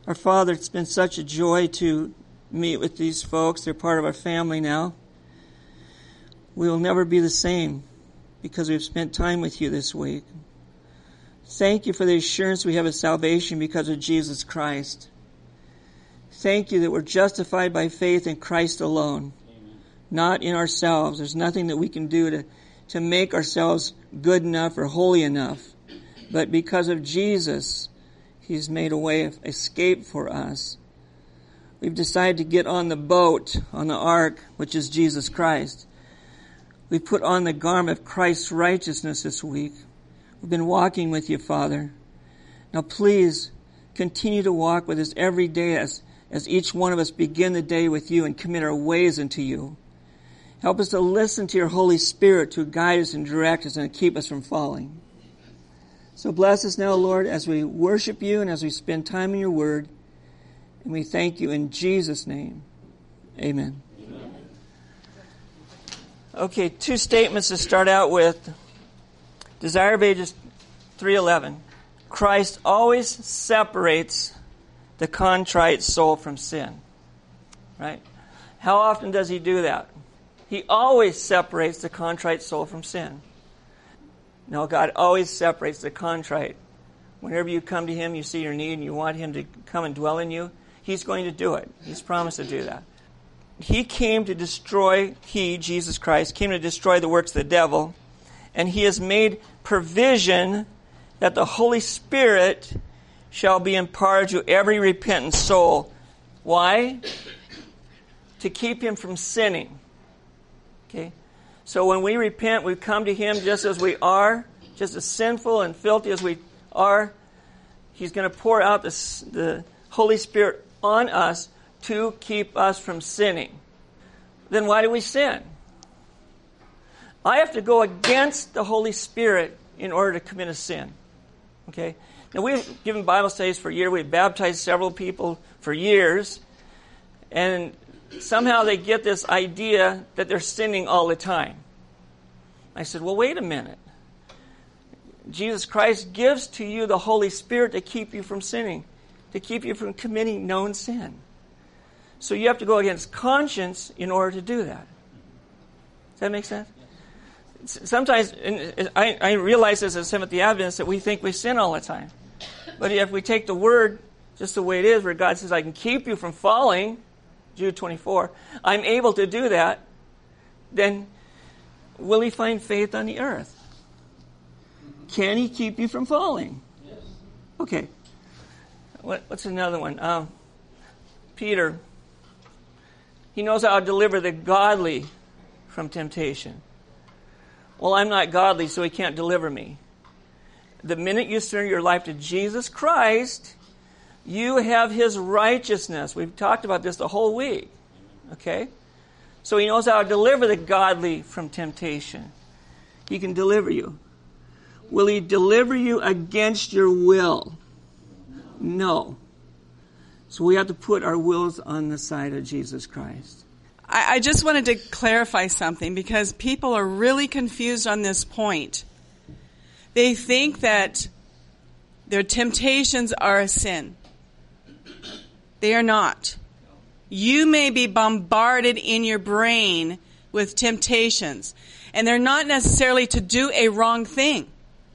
Our Father, it's been such a joy to meet with these folks. They're part of our family now. We will never be the same because we've spent time with you this week. Thank you for the assurance we have of salvation because of Jesus Christ. Thank you that we're justified by faith in Christ alone, not in ourselves. There's nothing that we can do to make ourselves good enough or holy enough. But because of Jesus, He's made a way of escape for us. We've decided to get on the boat, on the ark, which is Jesus Christ. We've put on the garment of Christ's righteousness this week. We've been walking with you, Father. Now please continue to walk with us every day as each one of us begin the day with you and commit our ways unto you. Help us to listen to your Holy Spirit to guide us and direct us and keep us from falling. So bless us now, Lord, as we worship you and as we spend time in your word. And we thank you in Jesus' name. Amen. Amen. Okay, two statements to start out with. Desire of Ages 3:11. Christ always separates the contrite soul from sin. Right? How often does he do that? He always separates the contrite soul from sin. No, God always separates the contrite. Whenever you come to him, you see your need, and you want him to come and dwell in you, he's going to do it. He's promised to do that. He came to destroy, Jesus Christ, came to destroy the works of the devil, and he has made provision that the Holy Spirit shall be imparted to every repentant soul. Why? To keep him from sinning. Okay? So when we repent, we come to him just as we are, just as sinful and filthy as we are. He's going to pour out the Holy Spirit on us to keep us from sinning. Then why do we sin? I have to go against the Holy Spirit in order to commit a sin. Okay? Now we've given Bible studies for a year. We've baptized several people for years. And somehow they get this idea that they're sinning all the time. I said, well, wait a minute. Jesus Christ gives to you the Holy Spirit to keep you from sinning, to keep you from committing known sin. So you have to go against conscience in order to do that. Does that make sense? Sometimes, I realize as a Seventh-day Adventist that we think we sin all the time. But if we take the word just the way it is, where God says, I can keep you from falling, Jude 24, I'm able to do that, then will he find faith on the earth? Can he keep you from falling? Yes. Okay. What's another one? Peter. He knows how to deliver the godly from temptation. Well, I'm not godly, so he can't deliver me. The minute you surrender your life to Jesus Christ, you have his righteousness. We've talked about this the whole week. Okay? So he knows how to deliver the godly from temptation. He can deliver you. Will he deliver you against your will? No. So we have to put our wills on the side of Jesus Christ. I just wanted to clarify something because people are really confused on this point. They think that their temptations are a sin. They are not. You may be bombarded in your brain with temptations, and they're not necessarily to do a wrong thing.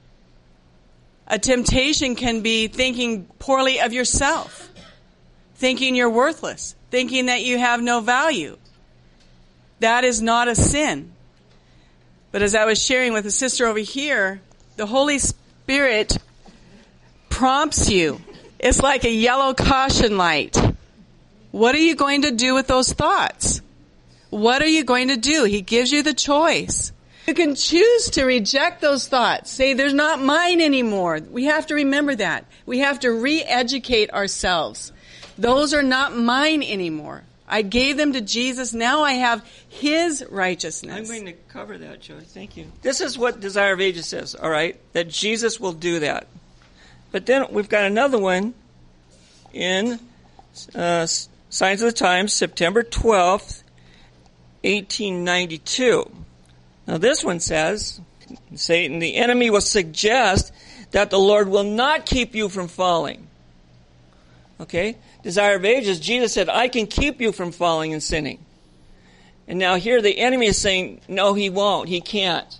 A temptation can be thinking poorly of yourself, thinking you're worthless, thinking that you have no value. That is not a sin. But as I was sharing with a sister over here, the Holy Spirit prompts you. It's like a yellow caution light. What are you going to do with those thoughts? What are you going to do? He gives you the choice. You can choose to reject those thoughts. Say, they're not mine anymore. We have to remember that. We have to re-educate ourselves. Those are not mine anymore. I gave them to Jesus. Now I have his righteousness. I'm going to cover that, Joey. Thank you. This is what Desire of Ages says, all right? That Jesus will do that. But then we've got another one in Signs of the Times, September 12th, 1892. Now this one says, Satan, the enemy will suggest that the Lord will not keep you from falling. Okay? Desire of ages, Jesus said, I can keep you from falling and sinning. And now here the enemy is saying, no, he won't. He can't.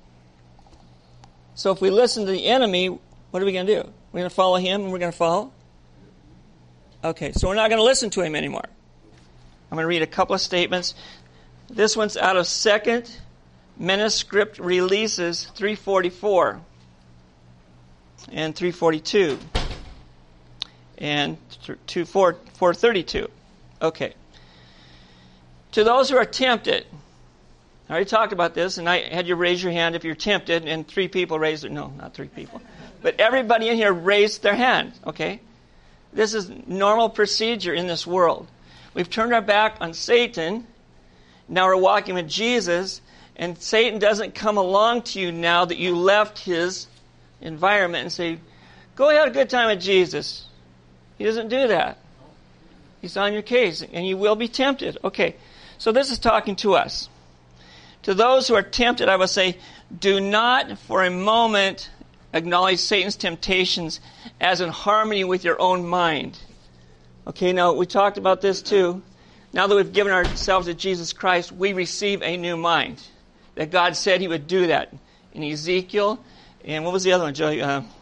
So if we listen to the enemy, what are we going to do? We're going to follow him and we're going to follow? Okay, so we're not going to listen to him anymore. I'm going to read a couple of statements. This one's out of 2nd Manuscript Releases 344 and 342 and 432. Okay. To those who are tempted, I already talked about this, and I had you raise your hand if you're tempted, and 3 people raised it. No, not 3 people. But everybody in here raised their hand, okay? This is normal procedure in this world. We've turned our back on Satan. Now we're walking with Jesus, and Satan doesn't come along to you now that you left his environment and say, go have a good time with Jesus. He doesn't do that. He's on your case, and you will be tempted. Okay, so this is talking to us. To those who are tempted, I will say, do not for a moment acknowledge Satan's temptations as in harmony with your own mind. Okay, now we talked about this too. Now that we've given ourselves to Jesus Christ, we receive a new mind. That God said he would do that. In Ezekiel, and what was the other one, Joey?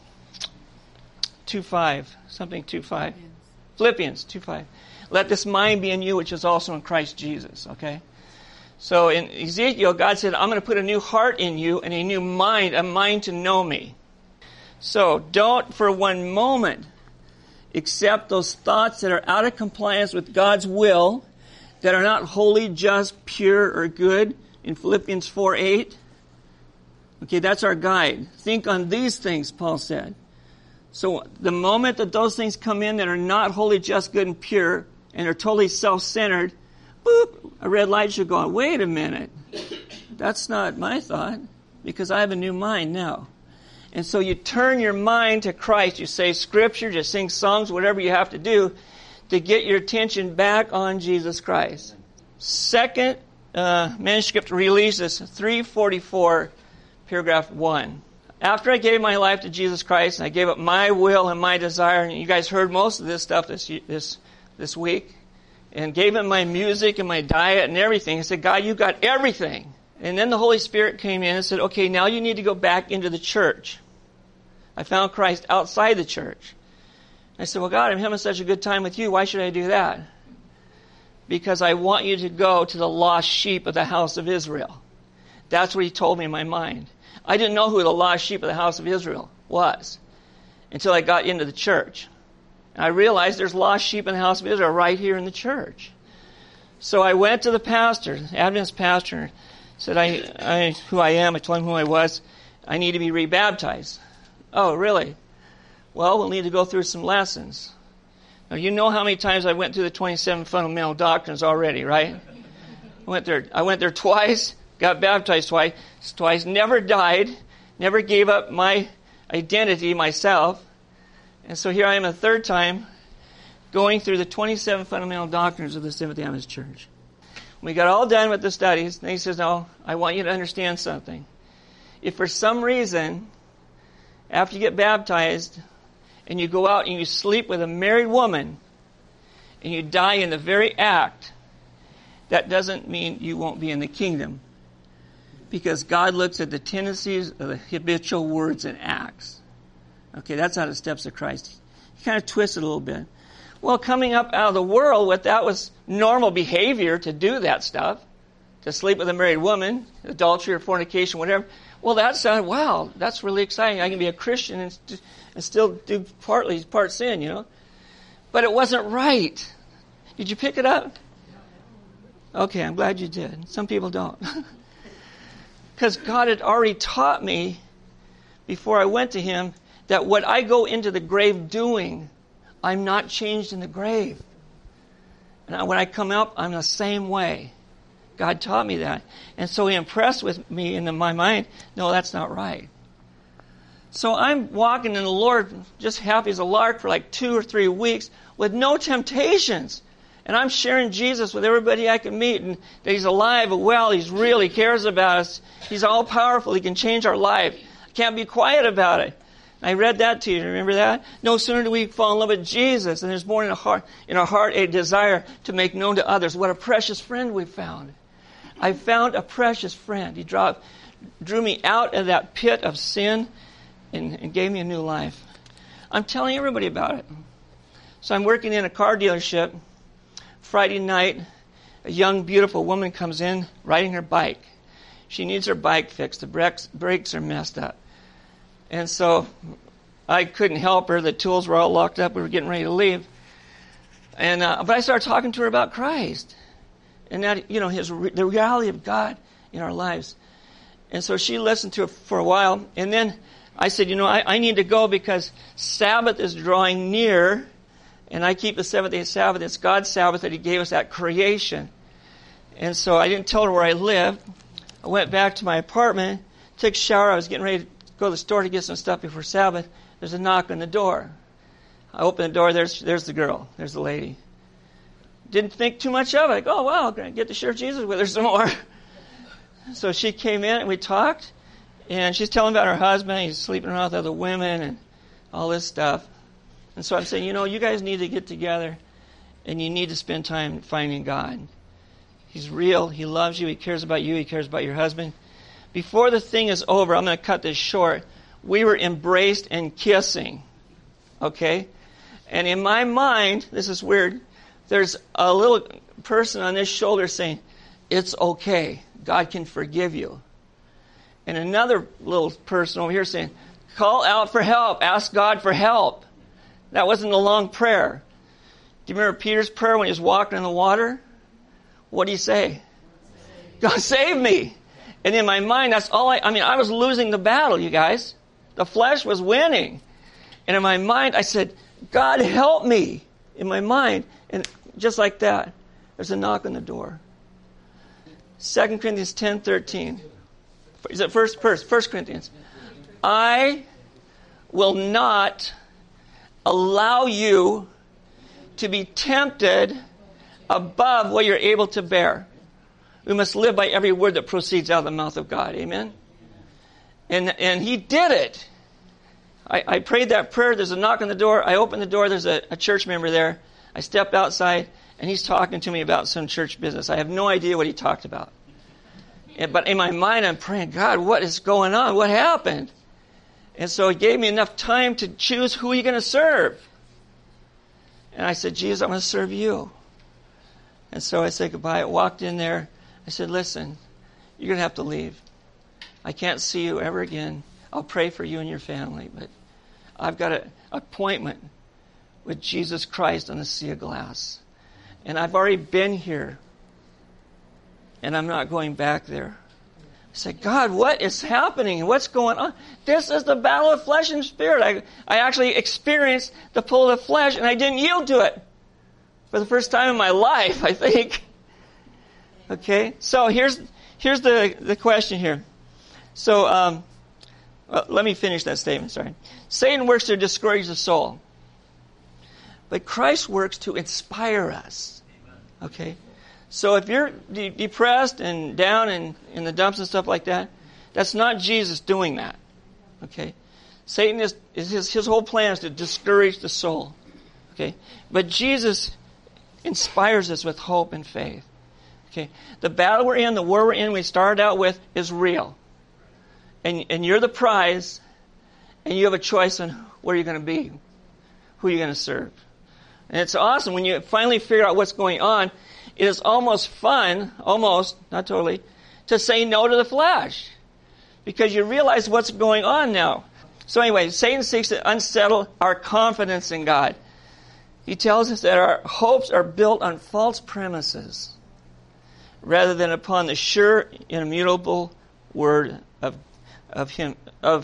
2:5. Something 2:5. Philippians 2:5. Let this mind be in you, which is also in Christ Jesus. Okay? So in Ezekiel, God said, I'm going to put a new heart in you and a new mind, a mind to know me. So don't for one moment accept those thoughts that are out of compliance with God's will, that are not holy, just, pure, or good, in Philippians 4:8. Okay, that's our guide. Think on these things, Paul said. So the moment that those things come in that are not holy, just, good, and pure, and are totally self-centered, boop, a red light should go on. Wait a minute. That's not my thought, because I have a new mind now. And so you turn your mind to Christ. You say Scripture, just sing songs, whatever you have to do to get your attention back on Jesus Christ. 2nd Manuscript Releases 344, paragraph 1. After I gave my life to Jesus Christ, and I gave up my will and my desire, and you guys heard most of this stuff this week, and gave him my music and my diet and everything, I said, God, you got everything. And then the Holy Spirit came in and said, okay, now you need to go back into the church. I found Christ outside the church. I said, well, God, I'm having such a good time with you. Why should I do that? Because I want you to go to the lost sheep of the house of Israel. That's what he told me in my mind. I didn't know who the lost sheep of the house of Israel was until I got into the church. And I realized there's lost sheep in the house of Israel right here in the church. So I went to the pastor, Adventist pastor, said who I am. I told him who I was. I need to be rebaptized. Oh, really? Well, we'll need to go through some lessons. Now, you know how many times I went through the 27 fundamental doctrines already, right? I went there twice, got baptized twice, never died, never gave up my identity, myself. And so here I am a third time going through the 27 fundamental doctrines of the Seventh-day Adventist Church. We got all done with the studies, and he says, no, I want you to understand something. If for some reason, after you get baptized, and you go out and you sleep with a married woman, and you die in the very act, that doesn't mean you won't be in the kingdom. Because God looks at the tendencies of the habitual words and acts. Okay, that's how the steps of Christ. He kind of twists it a little bit. Well, coming up out of the world, that was normal behavior to do that stuff. To sleep with a married woman, adultery or fornication, whatever. Well, that sounded, wow, that's really exciting. I can be a Christian and still do part sin, you know. But it wasn't right. Did you pick it up? Okay, I'm glad you did. Some people don't. Because God had already taught me before I went to him that what I go into the grave doing, I'm not changed in the grave. And when I come up, I'm the same way. God taught me that. And so he impressed with me in my mind, no, that's not right. So I'm walking in the Lord just happy as a lark for like 2 or 3 weeks with no temptations. And I'm sharing Jesus with everybody I can meet, and that he's alive and well, he's real, he cares about us. He's all powerful, he can change our life. I can't be quiet about it. I read that to you. Remember that? No sooner do we fall in love with Jesus, and there's born in our heart a desire to make known to others what a precious friend we found. I found a precious friend. He drew me out of that pit of sin and gave me a new life. I'm telling everybody about it. So I'm working in a car dealership. Friday night, a young, beautiful woman comes in riding her bike. She needs her bike fixed. The brakes are messed up. And so I couldn't help her. The tools were all locked up. We were getting ready to leave. But I started talking to her about Christ. And that, the reality of God in our lives. And so she listened to it for a while. And then I said, I need to go because Sabbath is drawing near. And I keep the seventh-day Sabbath. It's God's Sabbath that He gave us at creation. And so I didn't tell her where I lived. I went back to my apartment, took a shower. I was getting ready to go to the store to get some stuff before Sabbath. There's a knock on the door. I open the door. There's the girl. There's the lady. Didn't think too much of it. Oh, wow, I'm going to get to share Jesus with her some more. So she came in and we talked. And she's telling about her husband. He's sleeping around with other women and all this stuff. And so I'm saying, you guys need to get together and you need to spend time finding God. He's real. He loves you. He cares about you. He cares about your husband. Before the thing is over, I'm going to cut this short. We were embraced and kissing. Okay? And in my mind, this is weird, there's a little person on this shoulder saying, it's okay. God can forgive you. And another little person over here saying, call out for help. Ask God for help. That wasn't a long prayer. Do you remember Peter's prayer when he was walking in the water? What did he say? God save me. And in my mind, that's all I was losing the battle, you guys. The flesh was winning. And in my mind, I said, God help me. In my mind. And just like that, there's a knock on the door. 2 Corinthians 10:13. Is it 1 Corinthians? I will not allow you to be tempted above what you're able to bear. We must live by every word that proceeds out of the mouth of God. Amen? And He did it. I prayed that prayer. There's a knock on the door. I opened the door. There's a church member there. I stepped outside, and he's talking to me about some church business. I have no idea what he talked about. But in my mind, I'm praying, God, what is going on? What happened? And so He gave me enough time to choose who you're going to serve. And I said, Jesus, I'm going to serve you. And so I said goodbye. I walked in there. I said, listen, you're going to have to leave. I can't see you ever again. I'll pray for you and your family, but I've got an appointment with Jesus Christ on the sea of glass. And I've already been here, and I'm not going back there. I said, God, what is happening? What's going on? This is the battle of flesh and spirit. I actually experienced the pull of the flesh, and I didn't yield to it. For the first time in my life, I think. Okay, so here's the question here. So let me finish that statement, sorry. Satan works to discourage the soul. But Christ works to inspire us. Okay? So if you're depressed and down and in the dumps and stuff like that, that's not Jesus doing that. Okay? Satan his whole plan is to discourage the soul. Okay? But Jesus inspires us with hope and faith. Okay? The battle we're in, the war we're in, we started out with is real. And you're the prize, and you have a choice on where you're going to be, who you're going to serve. And it's awesome when you finally figure out what's going on. It is almost fun, almost, not totally, to say no to the flesh. Because you realize what's going on now. So anyway, Satan seeks to unsettle our confidence in God. He tells us that our hopes are built on false premises rather than upon the sure, immutable word of him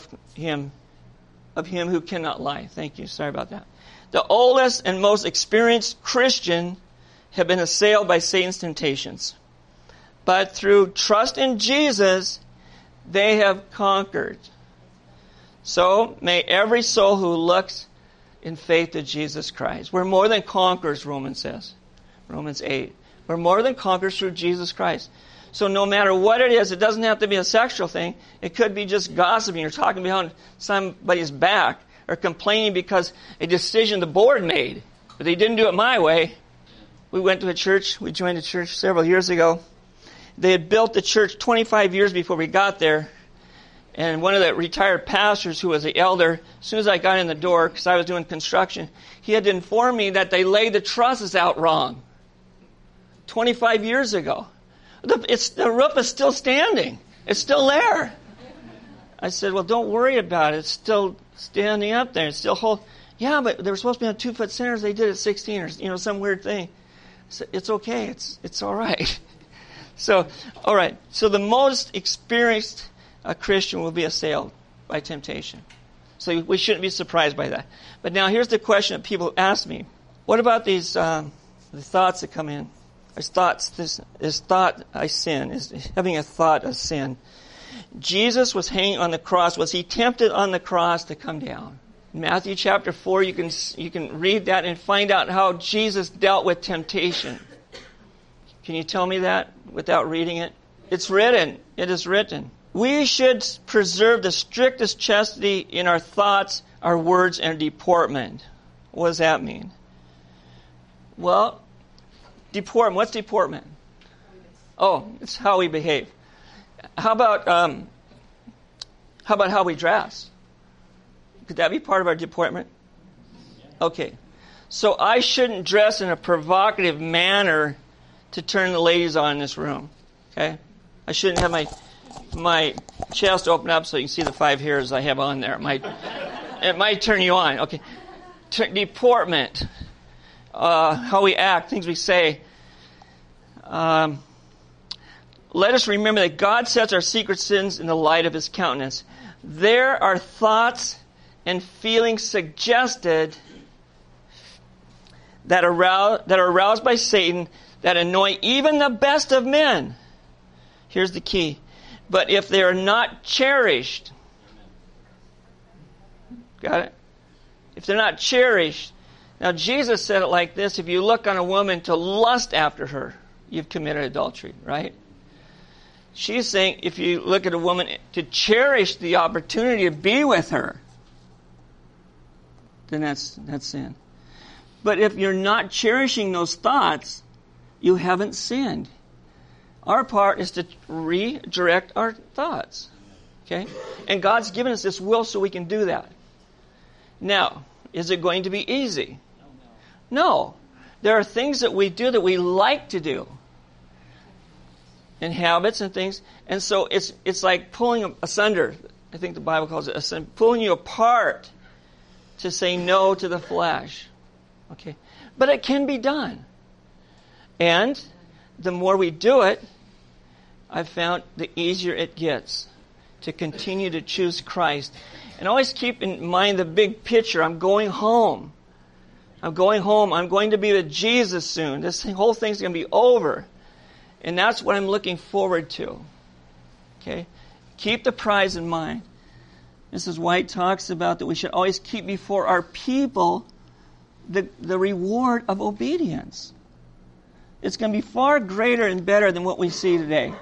who cannot lie. Thank you. Sorry about that. The oldest and most experienced Christian have been assailed by Satan's temptations. But through trust in Jesus, they have conquered. So may every soul who looks in faith to Jesus Christ. We're more than conquerors, Romans says. Romans 8. We're more than conquerors through Jesus Christ. So no matter what it is, it doesn't have to be a sexual thing. It could be just gossiping or talking behind somebody's back or complaining because a decision the board made. But they didn't do it my way. We went to a church. We joined a church several years ago. They had built the church 25 years before we got there. And one of the retired pastors who was the elder, as soon as I got in the door, because I was doing construction, he had to inform me that they laid the trusses out wrong 25 years ago. The roof is still standing. It's still there. I said, well, don't worry about it. It's still standing up there. It's still hold. Yeah, but they were supposed to be on 2-foot centers. They did it 16 or some weird thing. I said, it's okay. It's all right. So, all right. So the most experienced Christian will be assailed by temptation. So we shouldn't be surprised by that. But now here's the question that people ask me. What about these the thoughts that come in? Is thought I sin? Is having a thought of sin? Jesus was hanging on the cross. Was he tempted on the cross to come down? In Matthew chapter 4, you can read that and find out how Jesus dealt with temptation. Can you tell me that without reading it? It's written. It is written. We should preserve the strictest chastity in our thoughts, our words, and deportment. What does that mean? Well, deportment. What's deportment? Oh, it's how we behave. How about how we dress? Could that be part of our deportment? Okay. So I shouldn't dress in a provocative manner to turn the ladies on in this room. Okay? I shouldn't have my chest open up so you can see the 5 hairs I have on there. It might turn you on. Okay. Deportment. How we act, things we say. Let us remember that God sets our secret sins in the light of His countenance. There are thoughts and feelings suggested that are aroused by Satan that annoy even the best of men. Here's the key. But if they are not cherished, got it? If they're not cherished, now Jesus said it like this: if you look on a woman to lust after her, you've committed adultery, right? She's saying if you look at a woman to cherish the opportunity to be with her, then that's sin. But if you're not cherishing those thoughts, you haven't sinned. Our part is to redirect our thoughts. Okay? And God's given us this will so we can do that. Now, is it going to be easy? No. There are things that we do that we like to do. And habits and things. And so it's like pulling asunder. I think the Bible calls it pulling you apart to say no to the flesh. Okay? But it can be done. And the more we do it, I've found the easier it gets to continue to choose Christ. And always keep in mind the big picture. I'm going home. I'm going home. I'm going to be with Jesus soon. This whole thing's going to be over. And that's what I'm looking forward to. Okay? Keep the prize in mind. Mrs. White talks about that we should always keep before our people the reward of obedience. It's going to be far greater and better than what we see we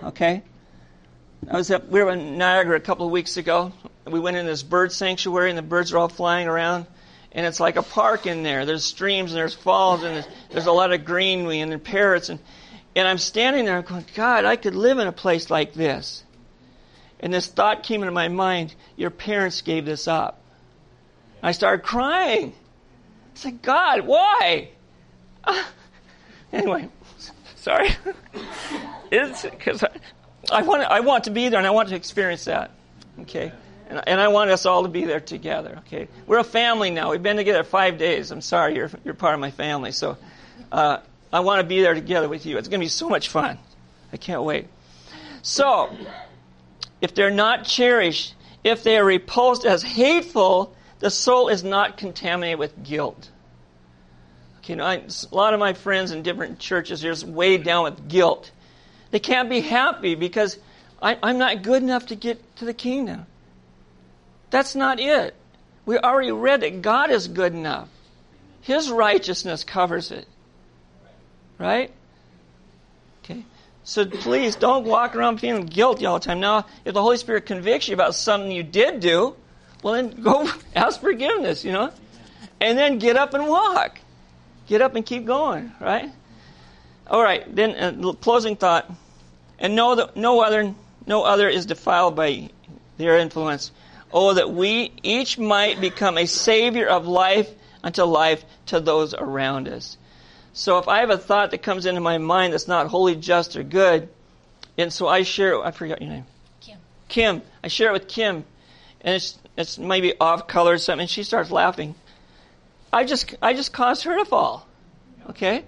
were in Niagara a couple of weeks ago. We went in this bird sanctuary, and the birds are all flying around. And it's like a park in there. There's streams, and there's falls, and there's a lot of greenery, and parrots. And I'm standing there, I'm going, God, I could live in a place like this. And this thought came into my mind, your parents gave this up. I started crying. I said, God, why? Anyway, sorry. It's because I want to be there, and I want to experience that. Okay? And I want us all to be there together. Okay? We're a family now. We've been together 5 days. I'm sorry, you're part of my family. So I want to be there together with you. It's going to be so much fun. I can't wait. So, if they're not cherished, if they are repulsed as hateful, the soul is not contaminated with guilt. Okay, a lot of my friends in different churches are just weighed down with guilt. They can't be happy because I'm not good enough to get to the kingdom. That's not it. We already read that God is good enough. His righteousness covers it. Right? Okay. So please don't walk around feeling guilty all the time. Now, if the Holy Spirit convicts you about something you did do, well, then go ask forgiveness, and then get up and walk. Get up and keep going, right? All right, then closing thought. And know that no other is defiled by their influence. Oh, that we each might become a savior of life unto life to those around us. So if I have a thought that comes into my mind that's not wholly just or good, and so I share it, I forgot your name. Kim. I share it with Kim, and it's maybe off color or something, and she starts laughing. I just caused her to fall. Okay?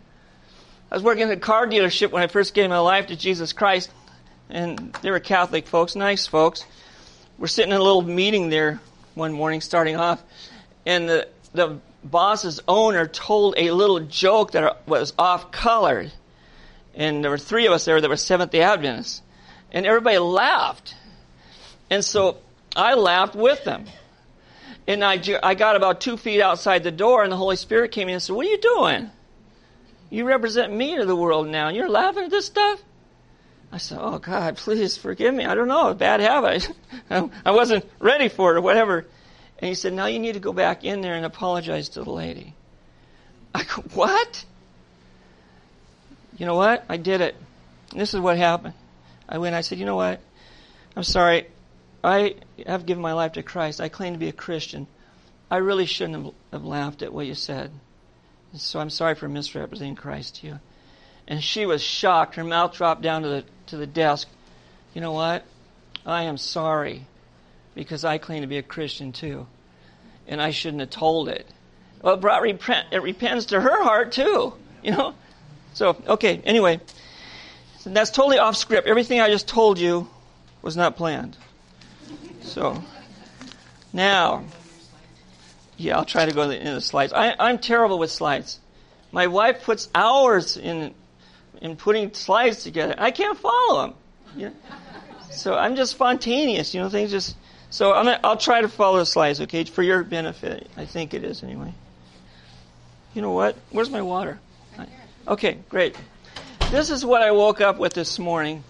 I was working at a car dealership when I first gave my life to Jesus Christ, and they were Catholic folks, nice folks. We're sitting in a little meeting there one morning, starting off, and the boss's owner told a little joke that was off-colored. And there were 3 of us there that were Seventh-day Adventists. And everybody laughed. And so I laughed with them. And I got about 2 feet outside the door, and the Holy Spirit came in and said, "What are you doing? You represent me to the world now, and you're laughing at this stuff?" I said, "Oh, God, please forgive me. I don't know, a bad habit. I wasn't ready for it or whatever." And he said, "Now you need to go back in there and apologize to the lady." I go, "What?" You know what? I did it. And this is what happened. I went, I said, "You know what? I'm sorry. I have given my life to Christ. I claim to be a Christian. I really shouldn't have laughed at what you said. So I'm sorry for misrepresenting Christ to you." And she was shocked. Her mouth dropped down to the desk. "You know what? I am sorry, because I claim to be a Christian too, and I shouldn't have told it." Well, it brought repentance to her heart too, So, okay, anyway. So that's totally off script. Everything I just told you was not planned. So, now, I'll try to go into the slides. I'm terrible with slides. My wife puts hours in putting slides together. I can't follow them. So I'm just spontaneous, things just... So I'll try to follow the slides, okay, for your benefit. I think it is anyway. You know what? Where's my water? Okay, great. This is what I woke up with this morning.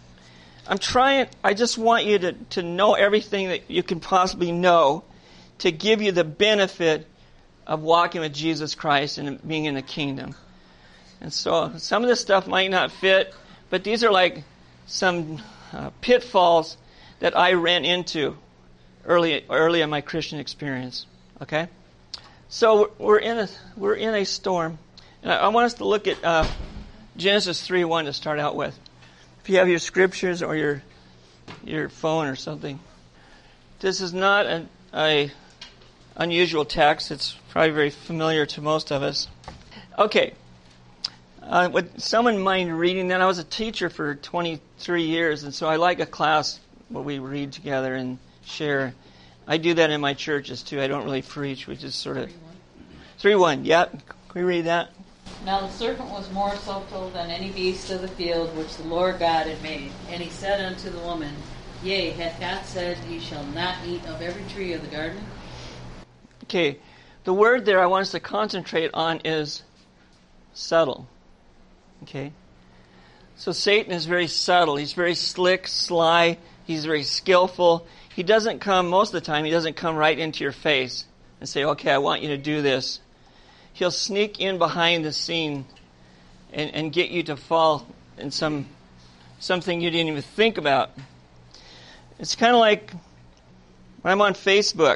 I just want you to know everything that you can possibly know to give you the benefit of walking with Jesus Christ and being in the kingdom. And so some of this stuff might not fit, but these are like some pitfalls that I ran into early in my Christian experience. Okay, so we're in a storm, and I want us to look at Genesis 3:1 to start out with. If you have your scriptures or your phone or something, this is not an unusual text. It's probably very familiar to most of us. Okay. Would someone mind reading that? I was a teacher for 23 years, and so I like a class where we read together and share. I do that in my churches, too. I don't really preach, which is sort of... 3:1, yeah. Can we read that? "Now the serpent was more subtle than any beast of the field which the Lord God had made. And he said unto the woman, Yea, hath God said, Ye shall not eat of every tree of the garden?" Okay, the word there I want us to concentrate on is subtle. Okay? So Satan is very subtle. He's very slick, sly. He's very skillful. He doesn't come, most of the time, he doesn't come right into your face and say, "Okay, I want you to do this." He'll sneak in behind the scene and get you to fall in something you didn't even think about. It's kind of like when I'm on Facebook,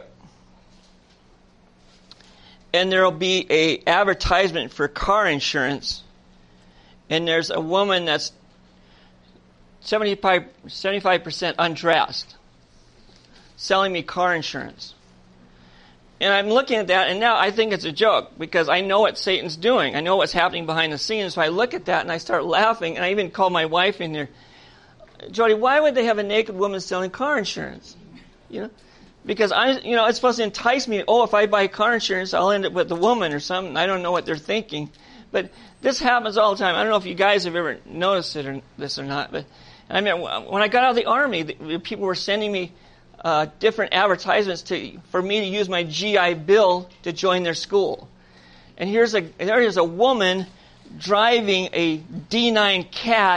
and there'll be a advertisement for car insurance, and there's a woman that's 75% undressed selling me car insurance. And I'm looking at that, and now I think it's a joke because I know what Satan's doing. I know what's happening behind the scenes. So I look at that, and I start laughing, and I even call my wife in there. "Jody, why would they have a naked woman selling car insurance?" Because it's supposed to entice me. Oh, if I buy car insurance, I'll end up with a woman or something. I don't know what they're thinking. But this happens all the time. I don't know if you guys have ever noticed this or not. But I mean, when I got out of the Army, people were sending me different advertisements for me to use my GI Bill to join their school. And there is a woman driving a D9 Cat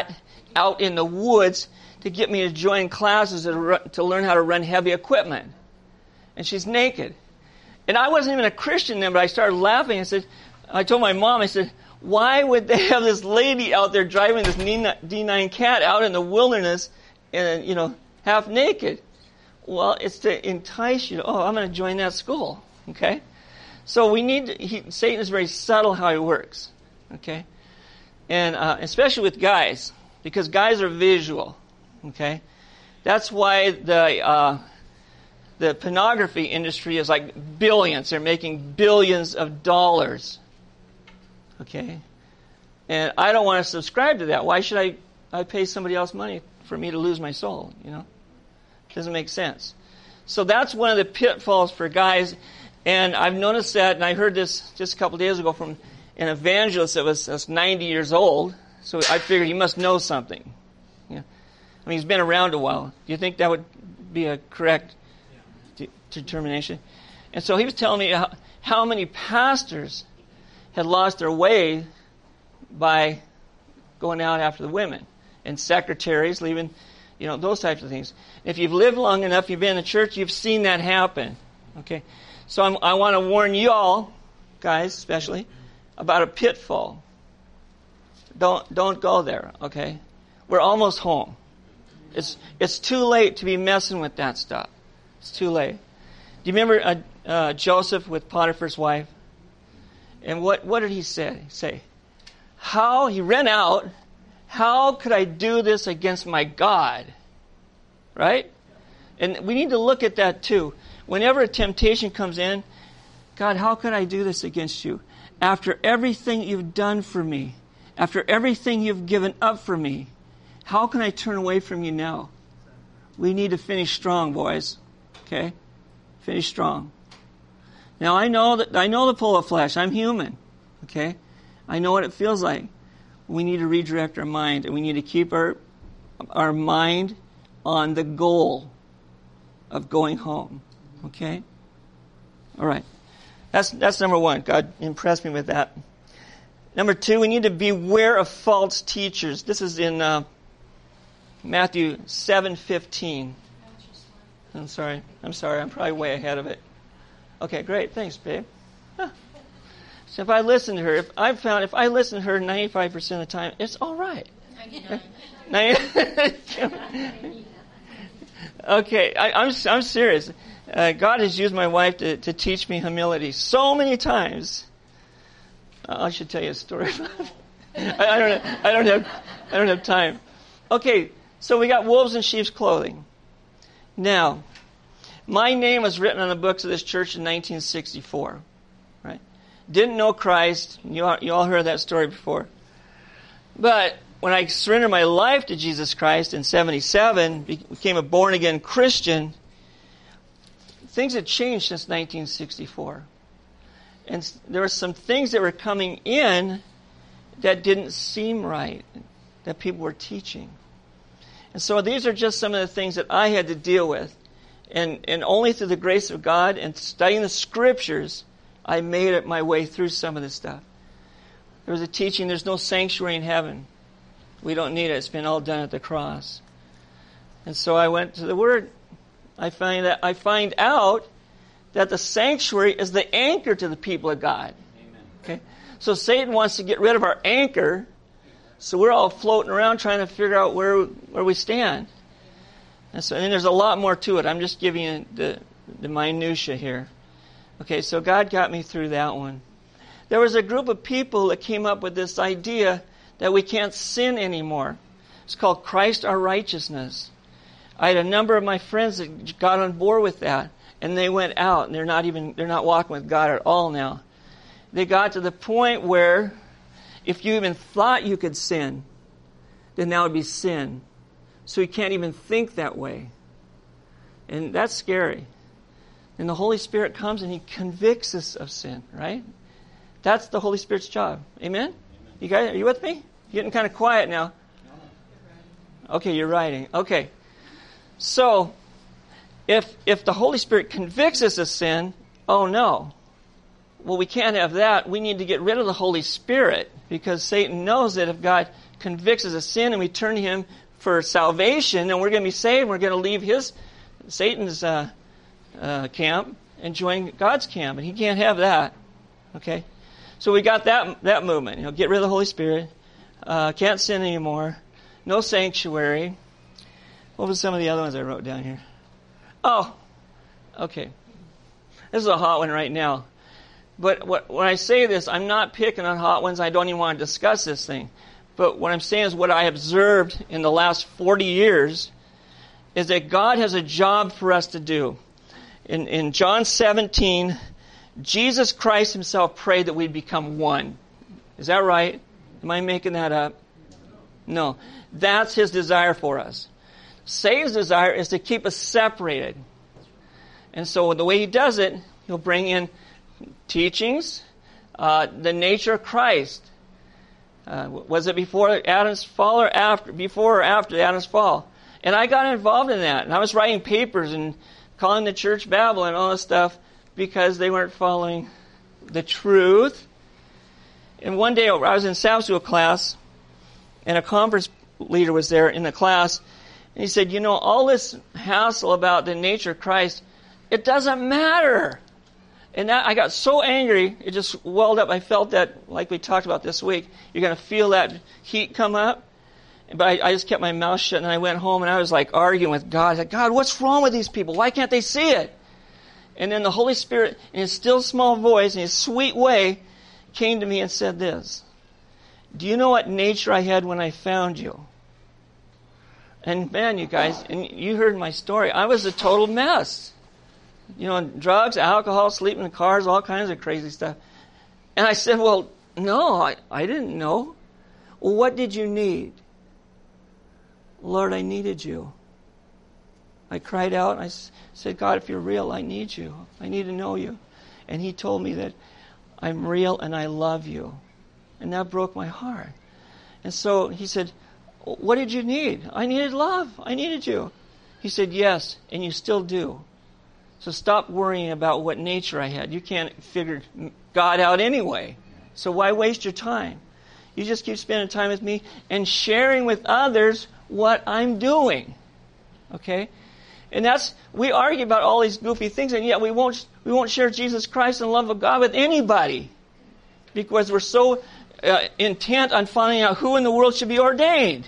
out in the woods to get me to join classes to learn how to run heavy equipment. And she's naked. And I wasn't even a Christian then, but I started laughing. I told my mom, I said, why would they have this lady out there driving this D9 cat out in the wilderness and, half naked? Well, it's to entice you. I'm going to join that school. Okay? So Satan is very subtle how he works. Okay? And especially with guys, because guys are visual. Okay? That's why the pornography industry is like billions. They're making billions of dollars. Okay? And I don't want to subscribe to that. Why should I pay somebody else money for me to lose my soul? It doesn't make sense. So that's one of the pitfalls for guys. And I've noticed that, and I heard this just a couple of days ago from an evangelist that was 90 years old. So I figured he must know something. He's been around a while. Do you think that would be a correct determination? And so he was telling me how many pastors had lost their way by going out after the women, and secretaries leaving, those types of things. If you've lived long enough, you've been in the church, you've seen that happen. Okay, so I want to warn y'all, guys especially, about a pitfall. Don't go there. Okay, we're almost home. It's too late to be messing with that stuff. It's too late. Do you remember Joseph with Potiphar's wife? And what did he say? He ran out. How could I do this against my God? Right? And we need to look at that too. Whenever a temptation comes in, God, how could I do this against you? After everything you've done for me, after everything you've given up for me, how can I turn away from you now? We need to finish strong, boys. Okay? Finish strong. Now I know the pull of flesh. I'm human. Okay? I know what it feels like. We need to redirect our mind, and we need to keep our mind on the goal of going home. Okay? All right. That's number one. God impressed me with that. Number two, we need to beware of false teachers. This is in Matthew 7:15. I'm sorry. I'm probably way ahead of it. Okay, great. Thanks, babe. Huh. So if I listen to her, if I listen to her 95% of the time, it's all right. 99. Okay, I'm serious. God has used my wife to teach me humility so many times. I should tell you a story. I don't have time. Okay, so we got wolves in sheep's clothing. Now, my name was written on the books of this church in 1964. Right? Didn't know Christ. You all heard that story before. But when I surrendered my life to Jesus Christ in 1977, became a born-again Christian, things had changed since 1964. And there were some things that were coming in that didn't seem right, that people were teaching. And so these are just some of the things that I had to deal with. And only through the grace of God and studying the Scriptures, I made it my way through some of this stuff. There was a teaching, there's no sanctuary in heaven. We don't need it. It's been all done at the cross. And so I went to the Word. I find out that the sanctuary is the anchor to the people of God. Amen. Okay? So Satan wants to get rid of our anchor, so we're all floating around trying to figure out where we stand. And then there's a lot more to it. I'm just giving you the minutia here. Okay, so God got me through that one. There was a group of people that came up with this idea that we can't sin anymore. It's called Christ our righteousness. I had a number of my friends that got on board with that, and they went out, and they're not walking with God at all now. They got to the point where if you even thought you could sin, then that would be sin. So you can't even think that way. And that's scary. And the Holy Spirit comes and He convicts us of sin, right? That's the Holy Spirit's job. Amen? You guys, are you with me? You're getting kind of quiet now. Okay, you're writing. Okay. So, if the Holy Spirit convicts us of sin, oh no. well, we can't have that. We need to get rid of the Holy Spirit, because Satan knows that if God convicts us of sin and we turn to him for salvation, then we're going to be saved. We're going to leave Satan's camp and join God's camp, and he can't have that. Okay, so we got that movement. Get rid of the Holy Spirit. Can't sin anymore. No sanctuary. What was some of the other ones I wrote down here? Oh, okay. This is a hot one right now. But when I say this, I'm not picking on hot ones. I don't even want to discuss this thing. But what I'm saying is what I observed in the last 40 years is that God has a job for us to do. In John 17, Jesus Christ himself prayed that we'd become one. Is that right? Am I making that up? No. That's his desire for us. Satan's desire is to keep us separated. And so the way he does it, he'll bring in teachings, the nature of Christ. Was it before Adam's fall or after? Before or after Adam's fall? And I got involved in that. And I was writing papers and calling the church Babylon and all this stuff because they weren't following the truth. And one day I was in Sabbath school class, and a conference leader was there in the class, and he said, all this hassle about the nature of Christ, it doesn't matter. And I got so angry, it just welled up. I felt that, like we talked about this week, you're going to feel that heat come up. But I just kept my mouth shut, and I went home, and I was like arguing with God. I said, God, what's wrong with these people? Why can't they see it? And then the Holy Spirit, in his still small voice, in his sweet way, came to me and said this: do you know what nature I had when I found you? And man, you guys, and you heard my story, I was a total mess. Drugs, alcohol, sleeping in cars, all kinds of crazy stuff. And I said, well, no, I didn't know. Well, what did you need? Lord, I needed you. I cried out and I said, God, if you're real, I need you. I need to know you. And he told me that I'm real and I love you. And that broke my heart. And so he said, what did you need? I needed love. I needed you. He said, yes, and you still do. So stop worrying about what nature I had. You can't figure God out anyway. So why waste your time? You just keep spending time with me and sharing with others what I'm doing. Okay? And we argue about all these goofy things, and yet we won't share Jesus Christ and the love of God with anybody, because we're so intent on finding out who in the world should be ordained.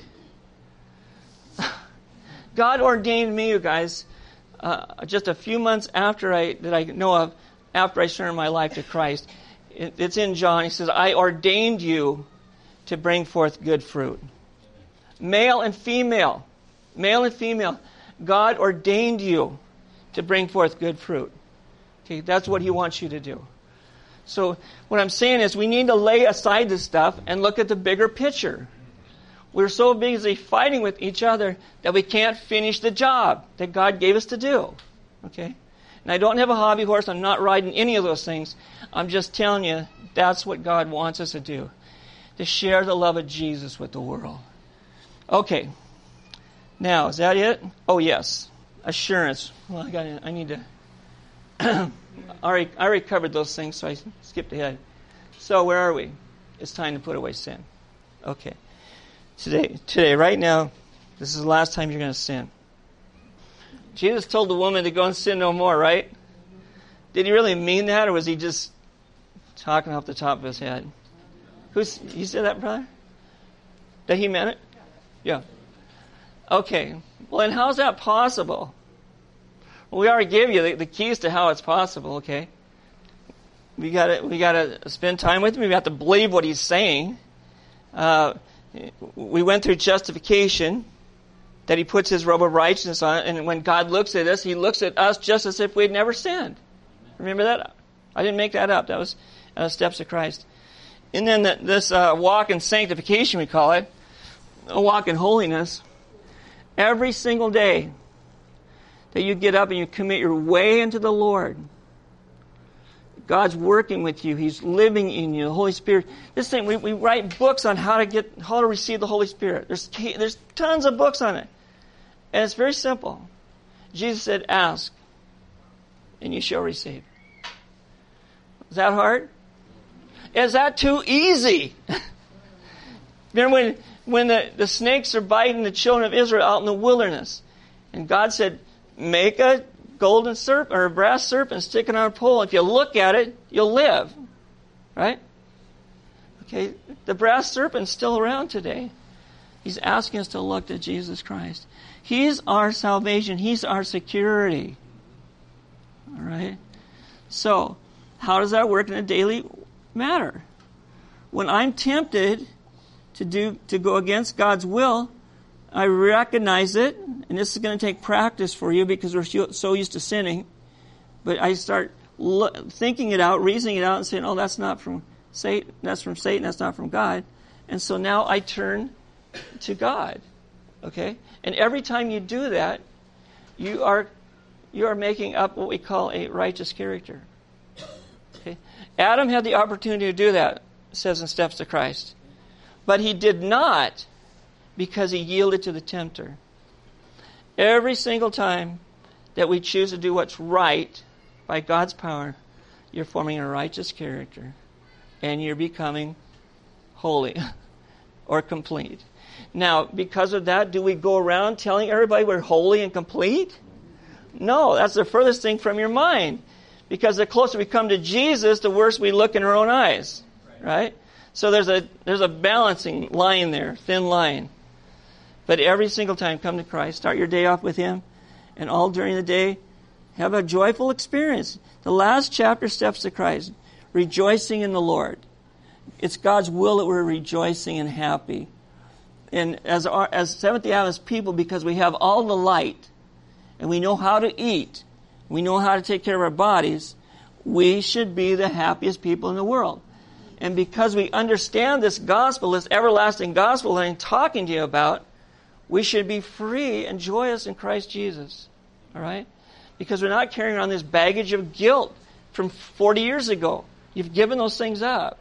God ordained me, you guys, just a few months after I surrendered my life to Christ. It's in John. He says, I ordained you to bring forth good fruit. Male and female. God ordained you to bring forth good fruit. Okay, that's what he wants you to do. So what I'm saying is we need to lay aside this stuff and look at the bigger picture. We're so busy fighting with each other that we can't finish the job that God gave us to do. Okay? And I don't have a hobby horse. I'm not riding any of those things. I'm just telling you that's what God wants us to do. To share the love of Jesus with the world. Okay. Now, is that it? Oh, yes. Assurance. Well, I need to... I already covered those things, so I skipped ahead. So, where are we? It's time to put away sin. Okay. Today, right now, this is the last time you're going to sin. Jesus told the woman to go and sin no more, right? Did he really mean that, or was he just talking off the top of his head? You said that, brother? That he meant it? Yeah. Okay. Well, then how's that possible? Well, we already gave you the keys to how it's possible, okay? We gotta spend time with him. We have to believe what he's saying. We went through justification, that he puts his robe of righteousness on, and when God looks at us, he looks at us just as if we had never sinned. Remember that? I didn't make that up. That was steps of Christ. And then this walk in sanctification, we call it, a walk in holiness. Every single day that you get up and you commit your way into the Lord, God's working with you. He's living in you. The Holy Spirit. This thing, we write books on how to receive the Holy Spirit. There's tons of books on it. And it's very simple. Jesus said, ask, and you shall receive. Is that hard? Is that too easy? Remember when the snakes are biting the children of Israel out in the wilderness, and God said, make a golden serpent or a brass serpent, stick it on a pole. If you look at it, you'll live. Right? Okay, the brass serpent's still around today. He's asking us to look to Jesus Christ. He's our salvation. He's our security. All right? So, how does that work in a daily matter? When I'm tempted to go against God's will, I recognize it, and this is going to take practice for you because we're so used to sinning. But I start thinking it out, reasoning it out, and saying, "Oh, that's not from Satan. That's from Satan. That's not from God." And so now I turn to God. Okay, and every time you do that, you are making up what we call a righteous character. Okay, Adam had the opportunity to do that, it says in Steps to Christ, but he did not because he yielded to the tempter. Every single time that we choose to do what's right by God's power, you're forming a righteous character, and you're becoming holy or complete. Now, because of that, do we go around telling everybody we're holy and complete? No, that's the furthest thing from your mind. Because the closer we come to Jesus, the worse we look in our own eyes. Right? So there's a balancing line there, thin line. But every single time, come to Christ, start your day off with Him, and all during the day, have a joyful experience. The last chapter, Steps to Christ, rejoicing in the Lord. It's God's will that we're rejoicing and happy. And as Seventh-day Adventist people, because we have all the light, and we know how to eat, we know how to take care of our bodies, we should be the happiest people in the world. And because we understand this gospel, this everlasting gospel that I'm talking to you about, we should be free and joyous in Christ Jesus. All right? Because we're not carrying around this baggage of guilt from 40 years ago. You've given those things up.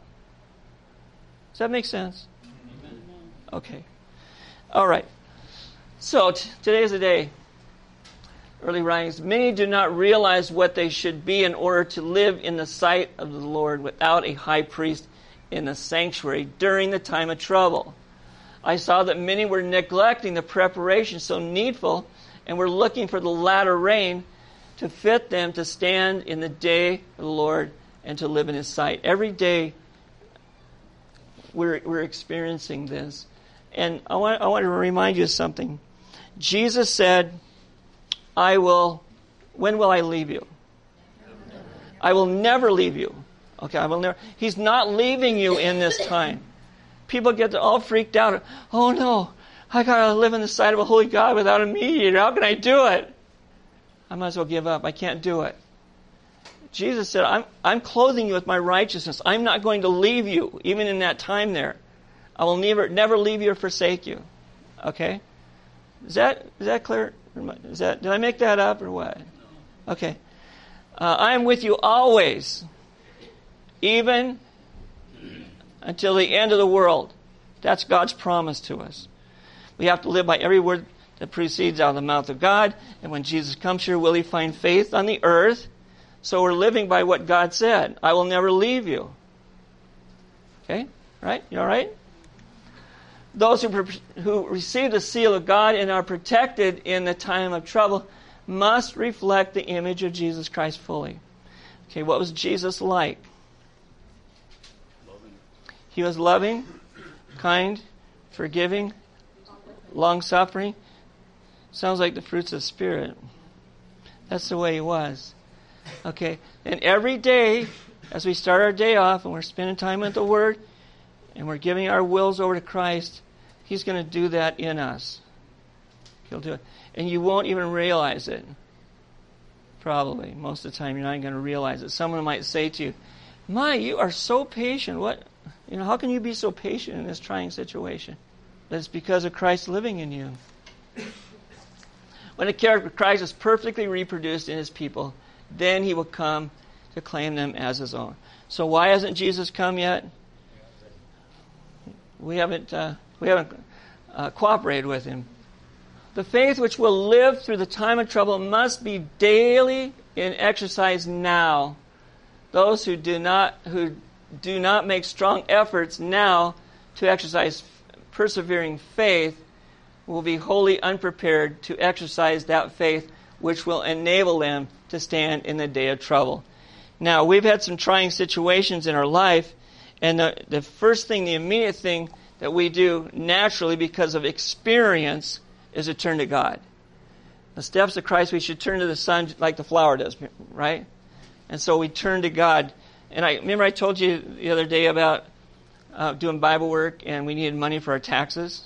Does that make sense? Okay. All right. So today is the day. Early writings. Many do not realize what they should be in order to live in the sight of the Lord without a high priest in the sanctuary during the time of trouble. I saw that many were neglecting the preparation so needful and were looking for the latter rain to fit them to stand in the day of the Lord and to live in His sight. Every day we're experiencing this. And I want to remind you of something. Jesus said, when will I leave you? I will never leave you. Okay, I will never. He's not leaving you in this time. People get all freaked out. Oh no, I gotta live in the sight of a holy God without a mediator. How can I do it? I might as well give up. I can't do it. Jesus said, I'm clothing you with my righteousness. I'm not going to leave you, even in that time there. I will never leave you or forsake you. Okay? Is that clear? Did I make that up or what? Okay. I am with you always, even until the end of the world. That's God's promise to us. We have to live by every word that proceeds out of the mouth of God. And when Jesus comes here, will He find faith on the earth? So we're living by what God said. I will never leave you. Okay? Right? You all right? Those who receive the seal of God and are protected in the time of trouble must reflect the image of Jesus Christ fully. Okay, what was Jesus like? He was loving, kind, forgiving, long-suffering. Sounds like the fruits of the Spirit. That's the way He was. Okay, and every day, as we start our day off and we're spending time with the Word, and we're giving our wills over to Christ, He's going to do that in us. He'll do it. And you won't even realize it. Probably. Most of the time you're not going to realize it. Someone might say to you, "My, you are so patient. How can you be so patient in this trying situation?" But it's because of Christ living in you. When the character of Christ is perfectly reproduced in His people, then He will come to claim them as His own. So why hasn't Jesus come yet? We haven't cooperated with Him. The faith which will live through the time of trouble must be daily in exercise now, Those who do not make strong efforts now to exercise persevering faith will be wholly unprepared to exercise that faith which will enable them to stand in the day of trouble. Now, we've had some trying situations in our life, and the first thing, the immediate thing that we do naturally because of experience is to turn to God. The steps of Christ, we should turn to the sun like the flower does, right? And so we turn to God. And I remember I told you the other day about doing Bible work, and we needed money for our taxes.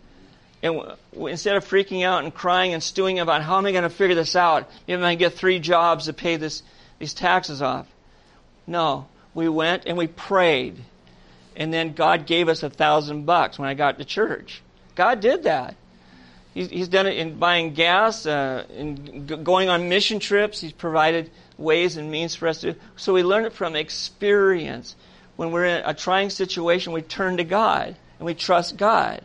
And instead of freaking out and crying and stewing about how am I going to figure this out, maybe I can get 3 jobs to pay these taxes off. No, we went and we prayed. And then God gave us $1,000 when I got to church. God did that. He's done it in buying gas, in going on mission trips. He's provided ways and means for us to. So we learn it from experience. When we're in a trying situation, we turn to God and we trust God.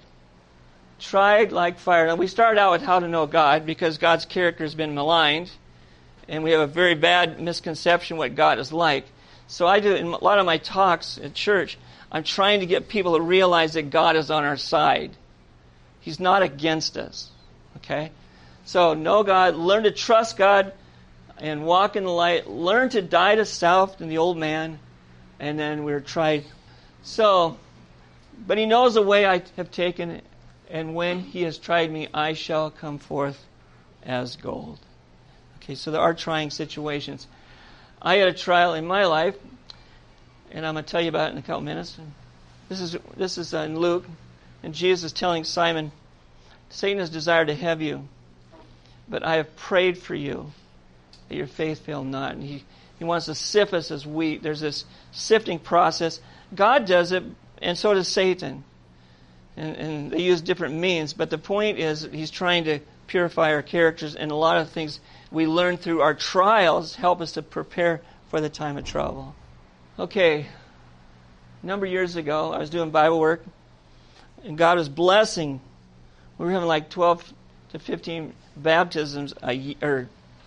Tried like fire. Now we started out with how to know God because God's character has been maligned, and we have a very bad misconception what God is like. So I do in a lot of my talks at church. I'm trying to get people to realize that God is on our side. He's not against us. Okay? So know God, learn to trust God and walk in the light. Learn to die to self and the old man. And then we're tried. So, but He knows the way I have taken it. And when He has tried me, I shall come forth as gold. Okay, so there are trying situations. I had a trial in my life, and I'm going to tell you about it in a couple minutes. This is in Luke, and Jesus is telling Simon, Satan has desired to have you, but I have prayed for you that your faith fail not. And he wants to sift us as wheat. There's this sifting process. God does it, and so does Satan. And they use different means, but the point is he's trying to purify our characters, and a lot of things we learn through our trials help us to prepare for the time of trouble. Okay, a number of years ago, I was doing Bible work, and God was blessing. We were having like 12 to 15 baptisms a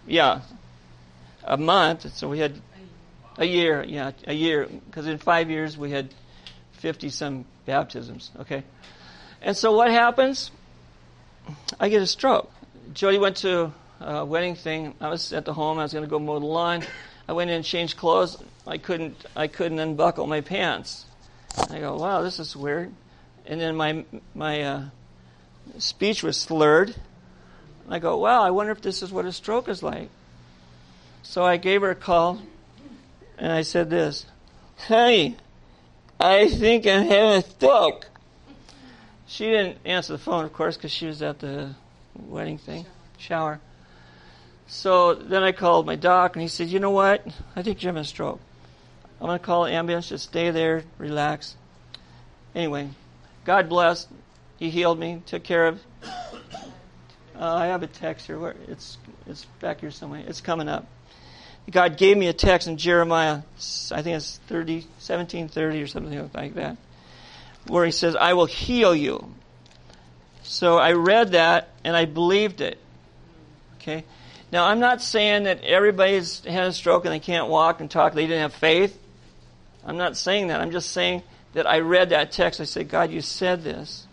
month, so we had a year, because in 5 years we had 50-some baptisms, okay? And so what happens? I get a stroke. Jody went to a wedding thing. I was at the home. I was going to go mow the lawn. I went in and changed clothes. I couldn't unbuckle my pants. I go, wow, this is weird. And then my speech was slurred. I go, wow, I wonder if this is what a stroke is like. So I gave her a call, and I said this, "Honey, I think I'm having a stroke." She didn't answer the phone, of course, because she was at the wedding thing, shower. So then I called my doc, and he said, "You know what? I think you're having a stroke. I'm going to call an ambulance. Just stay there, relax." Anyway, God blessed. He healed me, took care of. I have a text here. It's back here somewhere. It's coming up. God gave me a text in Jeremiah, I think it's 17:30 or something like that, where He says, "I will heal you." So I read that and I believed it. Okay. Now I'm not saying that everybody's had a stroke and they can't walk and talk. They didn't have faith. I'm not saying that. I'm just saying that I read that text. I said, God, you said this.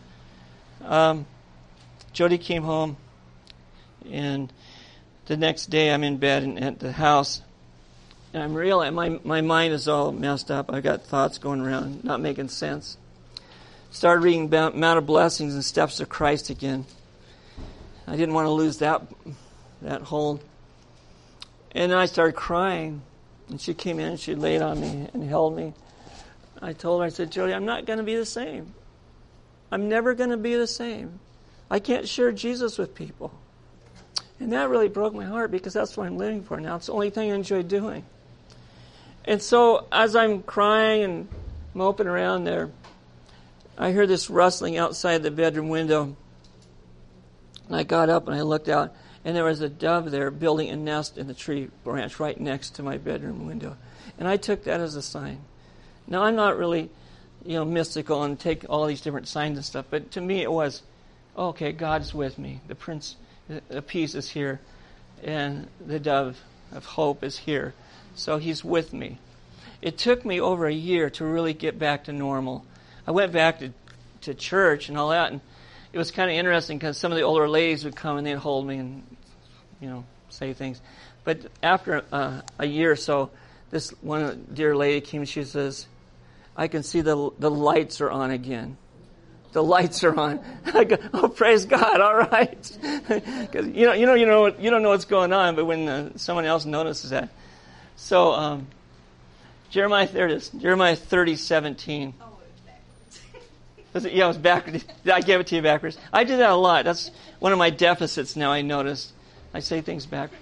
Jody came home, and the next day I'm in bed at the house, and I'm realizing my mind is all messed up. I've got thoughts going around, not making sense. Started reading Mount of Blessings and Steps of Christ again. I didn't want to lose that hold. And then I started crying, and she came in and she laid on me and held me. I told her, I said, Jody, I'm not going to be the same. I'm never going to be the same. I can't share Jesus with people. And that really broke my heart because that's what I'm living for now. It's the only thing I enjoy doing. And so as I'm crying and moping around there, I heard this rustling outside the bedroom window. And I got up and I looked out, and there was a dove there building a nest in the tree branch right next to my bedroom window. And I took that as a sign. Now, I'm not really, mystical and take all these different signs and stuff, but to me it was, okay, God's with me. The Prince of Peace is here, and the dove of hope is here. So he's with me. It took me over a year to really get back to normal. I went back to church and all that, and it was kind of interesting because some of the older ladies would come and they'd hold me and, say things. But after a year or so, this one dear lady came and she says, I can see the lights are on again. The lights are on. I go, oh, praise God! All right, because you don't know what's going on, but when someone else notices that. So Jeremiah 30:17. Yeah, it was backwards. I gave it to you backwards. I do that a lot. That's one of my deficits now. I noticed I say things backwards.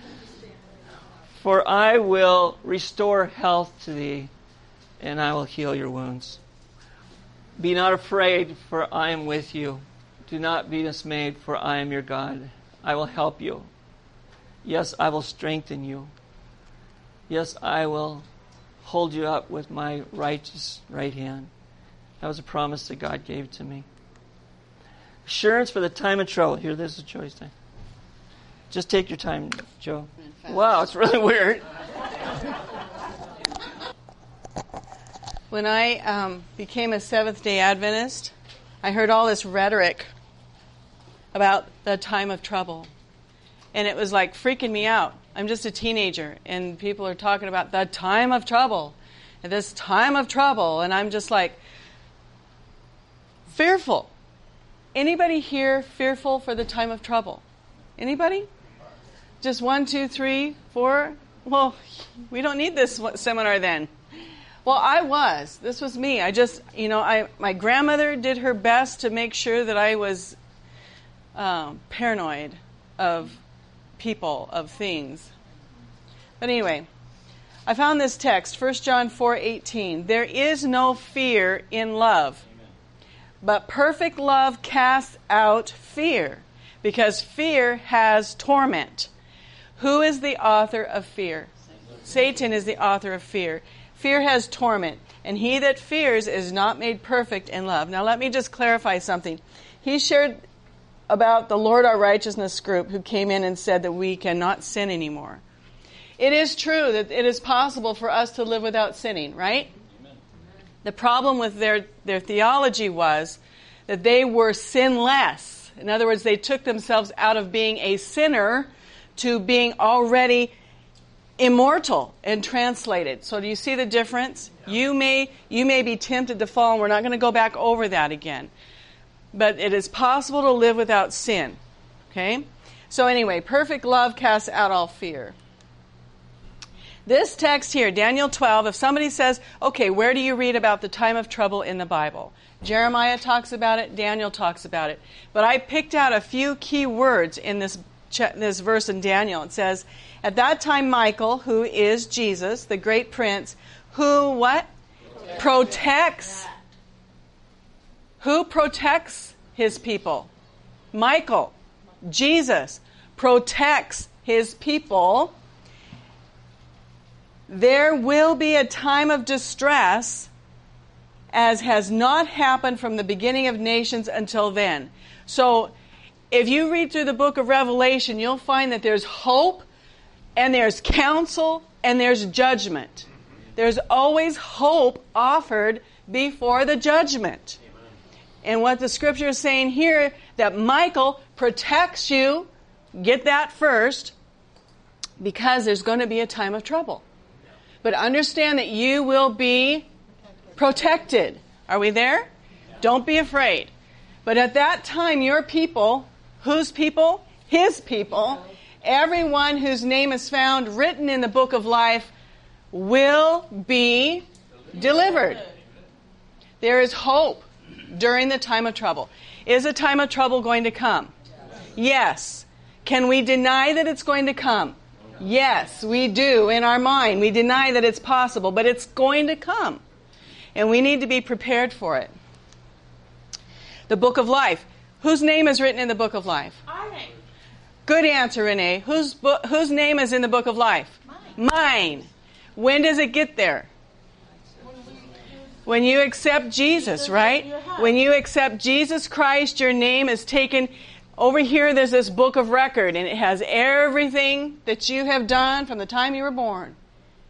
For I will restore health to thee, and I will heal your wounds. Be not afraid, for I am with you. Do not be dismayed, for I am your God. I will help you. Yes, I will strengthen you. Yes, I will hold you up with my righteous right hand. That was a promise that God gave to me. Assurance for the time of trouble. Here, this is a choice time. Just take your time, Joe. Wow, it's really weird. When I became a Seventh-day Adventist, I heard all this rhetoric about the time of trouble. And it was like freaking me out. I'm just a teenager, and people are talking about the time of trouble, and this time of trouble, and I'm just like, fearful. Anybody here fearful for the time of trouble? Anybody? Just 1, 2, 3, 4? Well, we don't need this seminar then. Well, I was. This was me. My grandmother did her best to make sure that I was paranoid of people, of things. But anyway, I found this text, 1 John 4:18. There is no fear in love, but perfect love casts out fear, because fear has torment. Who is the author of fear? Satan is the author of fear. Fear has torment, and he that fears is not made perfect in love. Now let me just clarify something. He shared about the Lord Our Righteousness group who came in and said that we cannot sin anymore. It is true that it is possible for us to live without sinning, right? Amen. The problem with their theology was that they were sinless. In other words, they took themselves out of being a sinner to being already immortal and translated. So do you see the difference? Yeah. You may be tempted to fall, and we're not going to go back over that again. But it is possible to live without sin. Okay? So anyway, perfect love casts out all fear. This text here, Daniel 12, if somebody says, okay, where do you read about the time of trouble in the Bible? Jeremiah talks about it, Daniel talks about it. But I picked out a few key words in this verse in Daniel. It says, at that time Michael, who is Jesus, the great prince, who what? Protects. Who protects his people? Michael, Jesus, protects his people. There will be a time of distress, as has not happened from the beginning of nations until then. So, if you read through the book of Revelation, you'll find that there's hope, and there's counsel, and there's judgment. There's always hope offered before the judgment. And what the scripture is saying here, that Michael protects you, get that first, because there's going to be a time of trouble. But understand that you will be protected. Are we there? Don't be afraid. But at that time, your people, whose people? His people. Everyone whose name is found written in the book of life will be delivered. There is hope during the time of trouble. Is a time of trouble going to come? Yes. Can we deny that it's going to come? Yes, we do in our mind. We deny that it's possible, but it's going to come. And we need to be prepared for it. The book of life. Whose name is written in the book of life? Mine. Good answer, Renee. Whose name is in the book of life? Mine. When does it get there? When you accept Jesus, right? When you accept Jesus Christ, your name is taken. Over here, there's this book of record, and it has everything that you have done from the time you were born.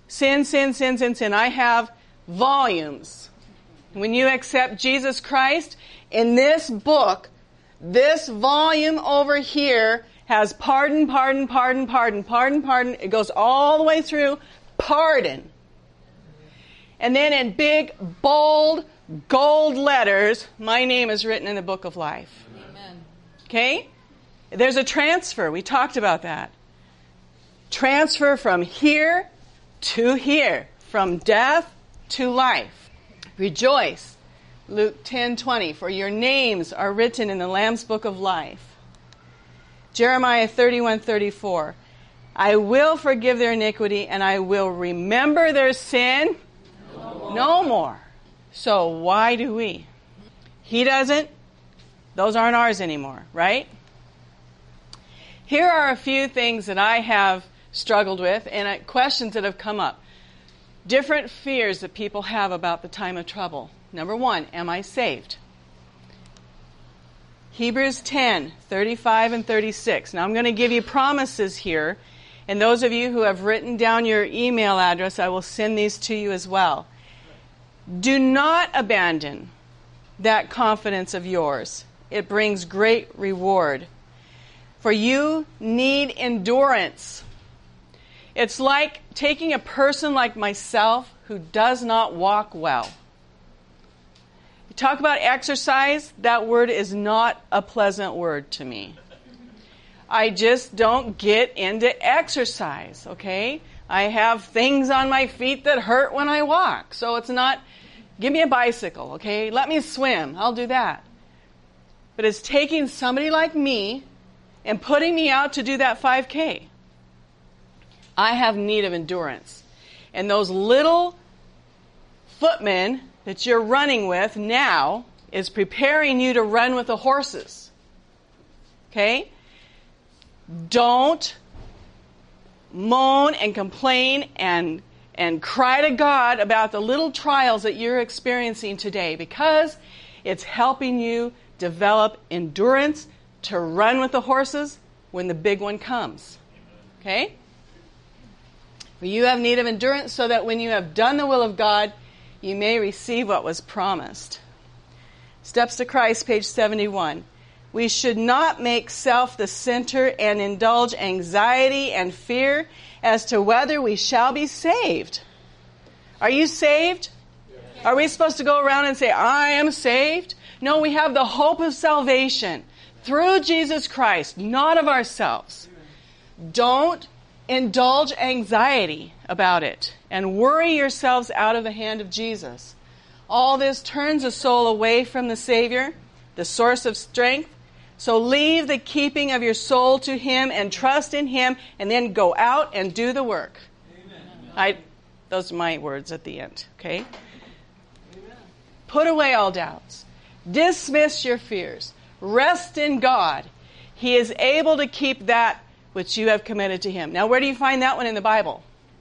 Sin, sin, sin, sin, sin. I have volumes. When you accept Jesus Christ, in this book, this volume over here has pardon, pardon, pardon, pardon, pardon, pardon. It goes all the way through pardon. And then in big, bold, gold letters, my name is written in the book of life. Amen. Okay? There's a transfer. We talked about that. Transfer from here to here. From death to life. Rejoice. Luke 10:20. For your names are written in the Lamb's book of life. Jeremiah 31:34. I will forgive their iniquity and I will remember their sin no more. So why do we? He doesn't. Those aren't ours anymore, right? Here are a few things that I have struggled with and questions that have come up. Different fears that people have about the time of trouble. Number one, am I saved? Hebrews 10:35 and 36. Now I'm going to give you promises here. And those of you who have written down your email address, I will send these to you as well. Do not abandon that confidence of yours. It brings great reward. For you need endurance. It's like taking a person like myself who does not walk well. You talk about exercise, that word is not a pleasant word to me. I just don't get into exercise, okay? I have things on my feet that hurt when I walk. So it's not, give me a bicycle, okay? Let me swim. I'll do that. But it's taking somebody like me and putting me out to do that 5K. I have need of endurance. And those little footmen that you're running with now is preparing you to run with the horses. Okay? Don't moan and complain and cry to God about the little trials that you're experiencing today, because it's helping you develop endurance to run with the horses when the big one comes. Okay? For you have need of endurance so that when you have done the will of God, you may receive what was promised. Steps to Christ, page 71. We should not make self the center and indulge anxiety and fear as to whether we shall be saved. Are you saved? Yes. Are we supposed to go around and say, I am saved? No, we have the hope of salvation through Jesus Christ, not of ourselves. Don't indulge anxiety about it and worry yourselves out of the hand of Jesus. All this turns a soul away from the Savior, the source of strength. So leave the keeping of your soul to Him and trust in Him, and then go out and do the work. Amen. Those are my words at the end, okay? Amen. Put away all doubts. Dismiss your fears. Rest in God. He is able to keep that which you have committed to Him. Now, where do you find that one in the Bible?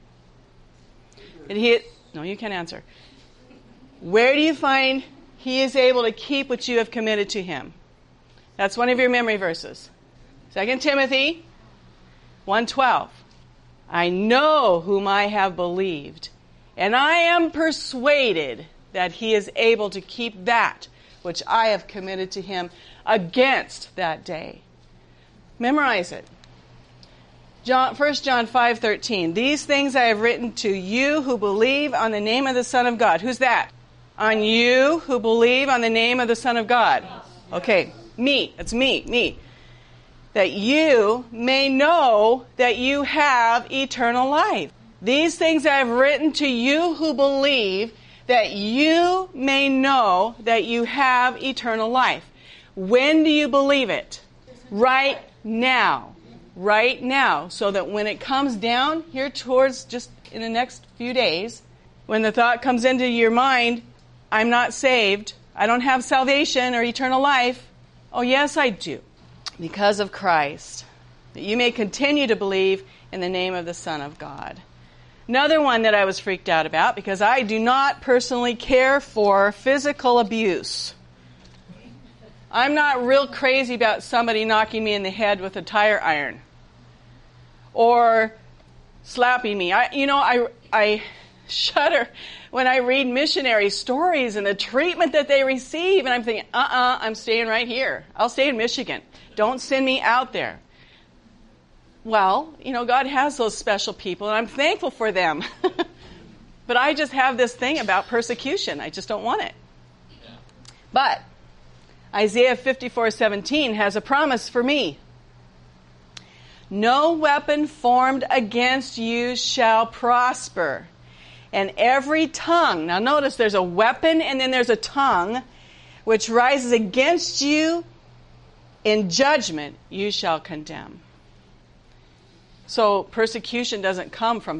No, you can't answer. Where do you find He is able to keep what you have committed to Him? That's one of your memory verses. 2 Timothy 1:12. I know whom I have believed, and I am persuaded that He is able to keep that which I have committed to Him against that day. Memorize it. 1 John 5:13. These things I have written to you who believe on the name of the Son of God. Who's that? On you who believe on the name of the Son of God. Okay. Me. It's me. That you may know that you have eternal life. These things I have written to you who believe, that you may know that you have eternal life. When do you believe it? Right now. Right now. So that when it comes down here towards just in the next few days, when the thought comes into your mind, I'm not saved, I don't have salvation or eternal life. Oh, yes, I do. Because of Christ. That you may continue to believe in the name of the Son of God. Another one that I was freaked out about, because I do not personally care for physical abuse. I'm not real crazy about somebody knocking me in the head with a tire iron. Or slapping me. I shudder when I read missionary stories and the treatment that they receive, and I'm thinking, I'm staying right here. I'll stay in Michigan. Don't send me out there. Well, God has those special people, and I'm thankful for them. But I just have this thing about persecution. I just don't want it. Yeah. But Isaiah 54:17 has a promise for me. No weapon formed against you shall prosper. And every tongue, now notice there's a weapon and then there's a tongue, which rises against you in judgment, you shall condemn. So persecution doesn't come from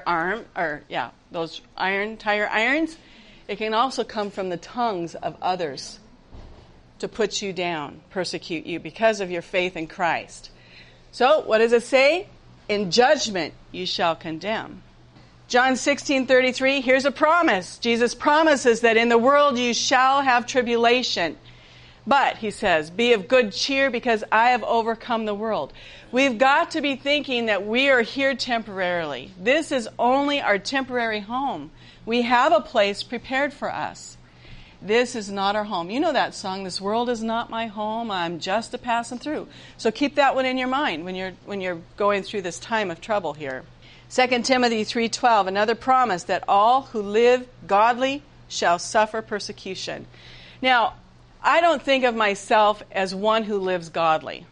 those tire irons. It can also come from the tongues of others to put you down, persecute you because of your faith in Christ. So what does it say? In judgment you shall condemn. John 16:33, here's a promise. Jesus promises that in the world you shall have tribulation. But, he says, be of good cheer because I have overcome the world. We've got to be thinking that we are here temporarily. This is only our temporary home. We have a place prepared for us. This is not our home. You know that song, "This world is not my home, I'm just a passing through." So keep that one in your mind when you're going through this time of trouble here. 2 Timothy 3:12, another promise that all who live godly shall suffer persecution. Now, I don't think of myself as one who lives godly.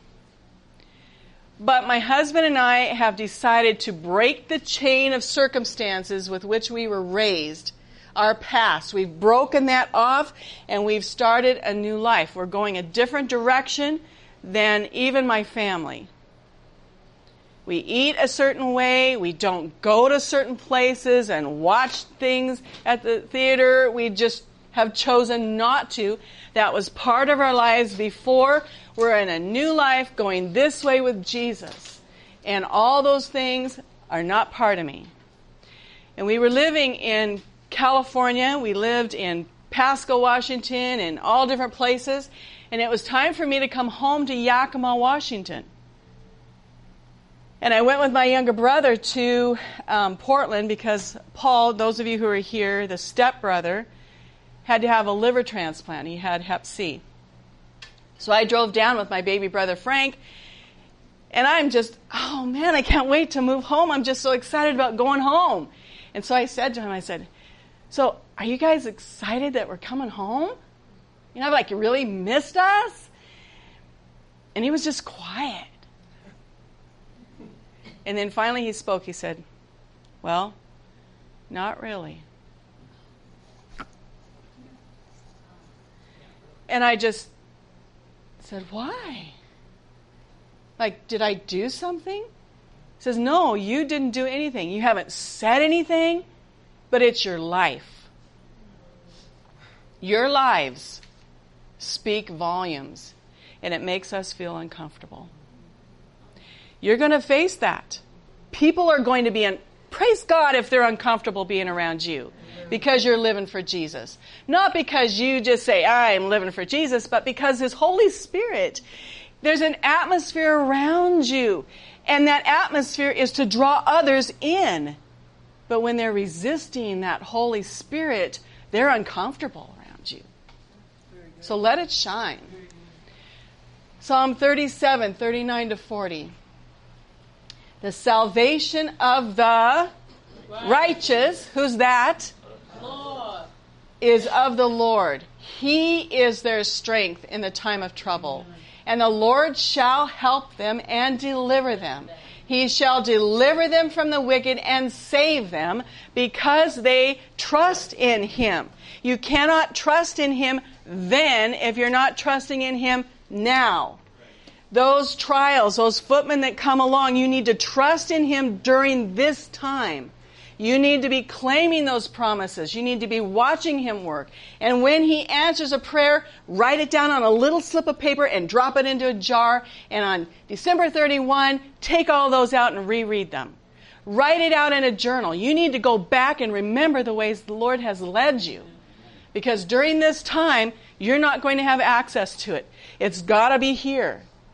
But my husband and I have decided to break the chain of circumstances with which we were raised, our past. We've broken that off and we've started a new life. We're going a different direction than even my family. We eat a certain way. We don't go to certain places and watch things at the theater. We just have chosen not to. That was part of our lives before. We're in a new life going this way with Jesus. And all those things are not part of me. And we were living in California. We lived in Pasco, Washington, and all different places. And it was time for me to come home to Yakima, Washington. And I went with my younger brother to Portland because Paul, those of you who are here, the stepbrother, had to have a liver transplant. He had Hep C. So I drove down with my baby brother Frank, and I'm just, oh man, I can't wait to move home. I'm just so excited about going home. And so I said to him, so are you guys excited that we're coming home? Like you really missed us? And he was just quiet. And then finally he spoke. He said, well, not really. And I just said, why? Like, did I do something? He says, no, you didn't do anything. You haven't said anything, but it's your life. Your lives speak volumes, and it makes us feel uncomfortable. You're going to face that. People are going to be praise God if they're uncomfortable being around you because you're living for Jesus. Not because you just say, I'm living for Jesus, but because His Holy Spirit, there's an atmosphere around you. And that atmosphere is to draw others in. But when they're resisting that Holy Spirit, they're uncomfortable around you. So let it shine. Psalm 37, 39-40. The salvation of the righteous, who's that? Lord. Is of the Lord. He is their strength in the time of trouble. And the Lord shall help them and deliver them. He shall deliver them from the wicked and save them because they trust in Him. You cannot trust in Him then if you're not trusting in Him now. Those trials, those footmen that come along, you need to trust in Him during this time. You need to be claiming those promises. You need to be watching Him work. And when He answers a prayer, write it down on a little slip of paper and drop it into a jar. And on December 31, take all those out and reread them. Write it out in a journal. You need to go back and remember the ways the Lord has led you. Because during this time, you're not going to have access to it. It's got to be here.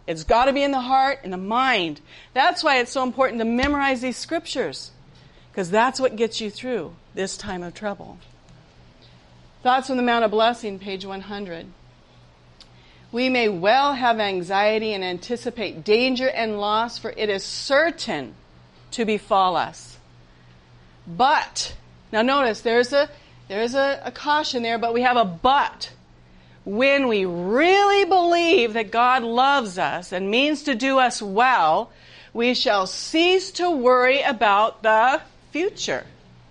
It's got to be in the heart and the mind. That's why it's so important to memorize these scriptures, because that's what gets you through this time of trouble. Thoughts on the Mount of Blessing, page 100. We may well have anxiety and anticipate danger and loss, for it is certain to befall us. But, now notice, there's a caution there, but we have a but. When we really believe that God loves us and means to do us well, we shall cease to worry about the future.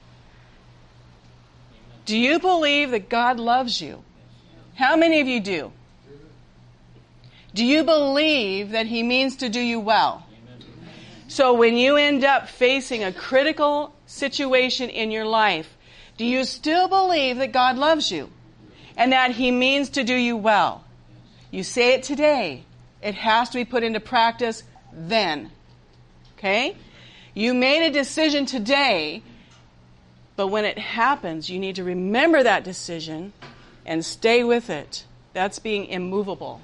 Do you believe that God loves you? How many of you do? Do you believe that He means to do you well? So when you end up facing a critical situation in your life, do you still believe that God loves you and that He means to do you well? You say it today. It has to be put into practice then. Okay? You made a decision today, but when it happens, you need to remember that decision and stay with it. That's being immovable.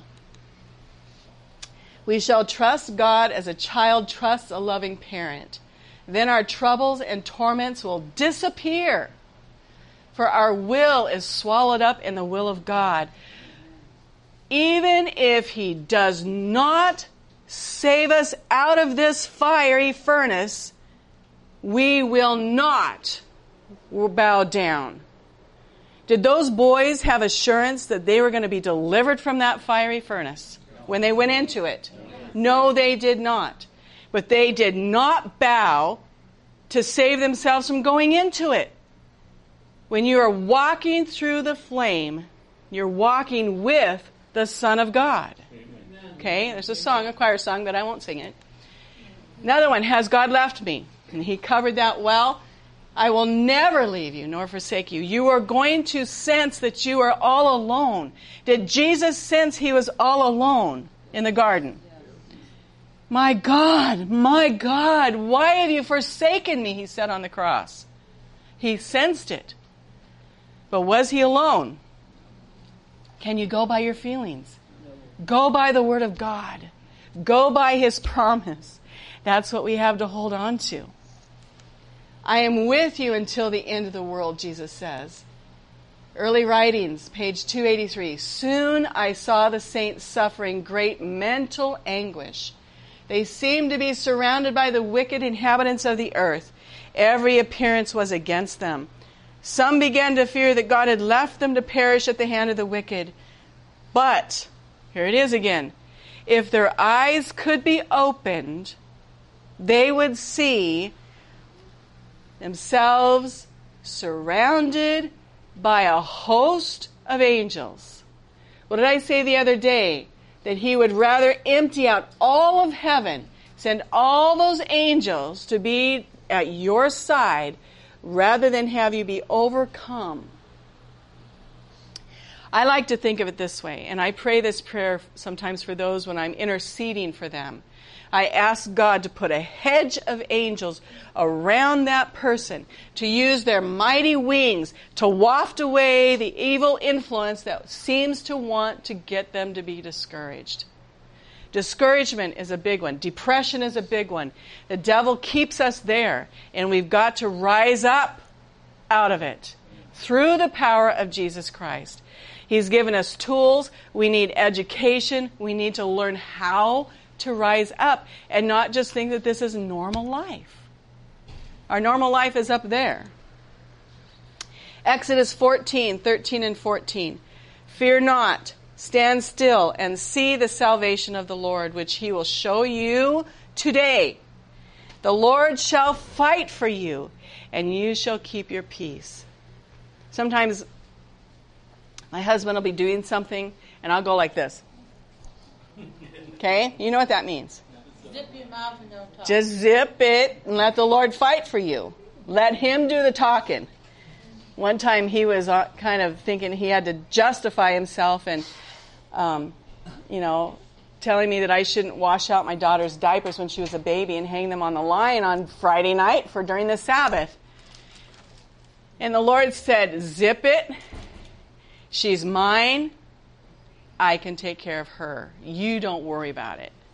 We shall trust God as a child trusts a loving parent. Then our troubles and torments will disappear, for our will is swallowed up in the will of God. Even if He does not save us out of this fiery furnace, we will not bow down. Did those boys have assurance that they were going to be delivered from that fiery furnace when they went into it? No, they did not. But they did not bow to save themselves from going into it. When you are walking through the flame, you're walking with the Son of God. Okay, there's a song, a choir song, but I won't sing it. Another one, Has God Left Me? And he covered that well. I will never leave you nor forsake you. You are going to sense that you are all alone. Did Jesus sense He was all alone in the garden? My God, why have you forsaken me? He said on the cross. He sensed it. But was He alone? Can you go by your feelings? Go by the Word of God. Go by His promise. That's what we have to hold on to. I am with you until the end of the world, Jesus says. Early Writings, page 283. Soon I saw the saints suffering great mental anguish. They seemed to be surrounded by the wicked inhabitants of the earth. Every appearance was against them. Some began to fear that God had left them to perish at the hand of the wicked. But, here it is again, if their eyes could be opened, they would see themselves surrounded by a host of angels. What did I say the other day? That He would rather empty out all of heaven, send all those angels to be at your side, rather than have you be overcome. I like to think of it this way, and I pray this prayer sometimes for those when I'm interceding for them. I ask God to put a hedge of angels around that person, to use their mighty wings to waft away the evil influence that seems to want to get them to be discouraged. Discouragement is a big one. Depression is a big one. The devil keeps us there, and we've got to rise up out of it through the power of Jesus Christ. He's given us tools. We need education. We need to learn how to rise up and not just think that this is normal life. Our normal life is up there. Exodus 14:13 and 14. Fear not, stand still and see the salvation of the Lord, which He will show you today. The Lord shall fight for you, and you shall keep your peace. Sometimes my husband will be doing something, and I'll go like this. Okay? You know what that means. Zip your mouth and don't talk. Just zip it and let the Lord fight for you. Let Him do the talking. One time he was kind of thinking he had to justify himself and, telling me that I shouldn't wash out my daughter's diapers when she was a baby and hang them on the line on Friday night during the Sabbath. And the Lord said, zip it. She's mine. I can take care of her. You don't worry about it.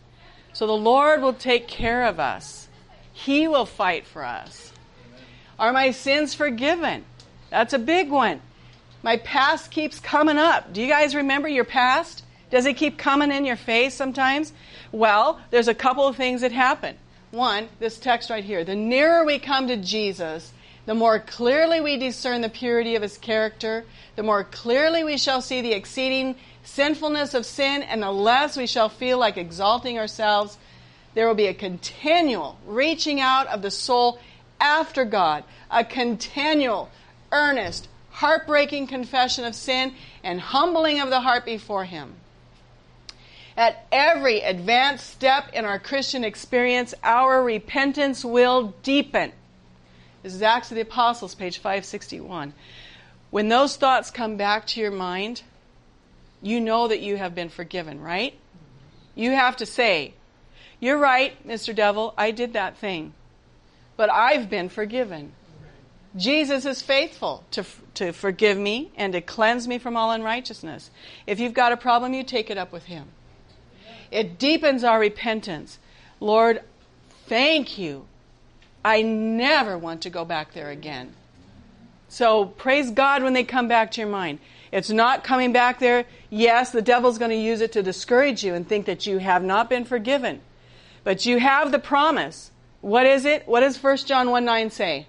So the Lord will take care of us. He will fight for us. Are my sins forgiven? That's a big one. My past keeps coming up. Do you guys remember your past? Does it keep coming in your face sometimes? Well, there's a couple of things that happen. One, this text right here. The nearer we come to Jesus, the more clearly we discern the purity of his character, the more clearly we shall see the exceeding sinfulness of sin, and the less we shall feel like exalting ourselves. There will be a continual reaching out of the soul after God, a continual, earnest, heartbreaking confession of sin and humbling of the heart before him. At every advanced step in our Christian experience, our repentance will deepen. This is Acts of the Apostles, page 561. When those thoughts come back to your mind, you know that you have been forgiven, right? You have to say, you're right, Mr. Devil, I did that thing. But I've been forgiven. Jesus is faithful to forgive me and to cleanse me from all unrighteousness. If you've got a problem, you take it up with him. It deepens our repentance. Lord, thank you. I never want to go back there again. So praise God when they come back to your mind. It's not coming back there. Yes, the devil's going to use it to discourage you and think that you have not been forgiven. But you have the promise. What is it? What does 1 John 1:9 say?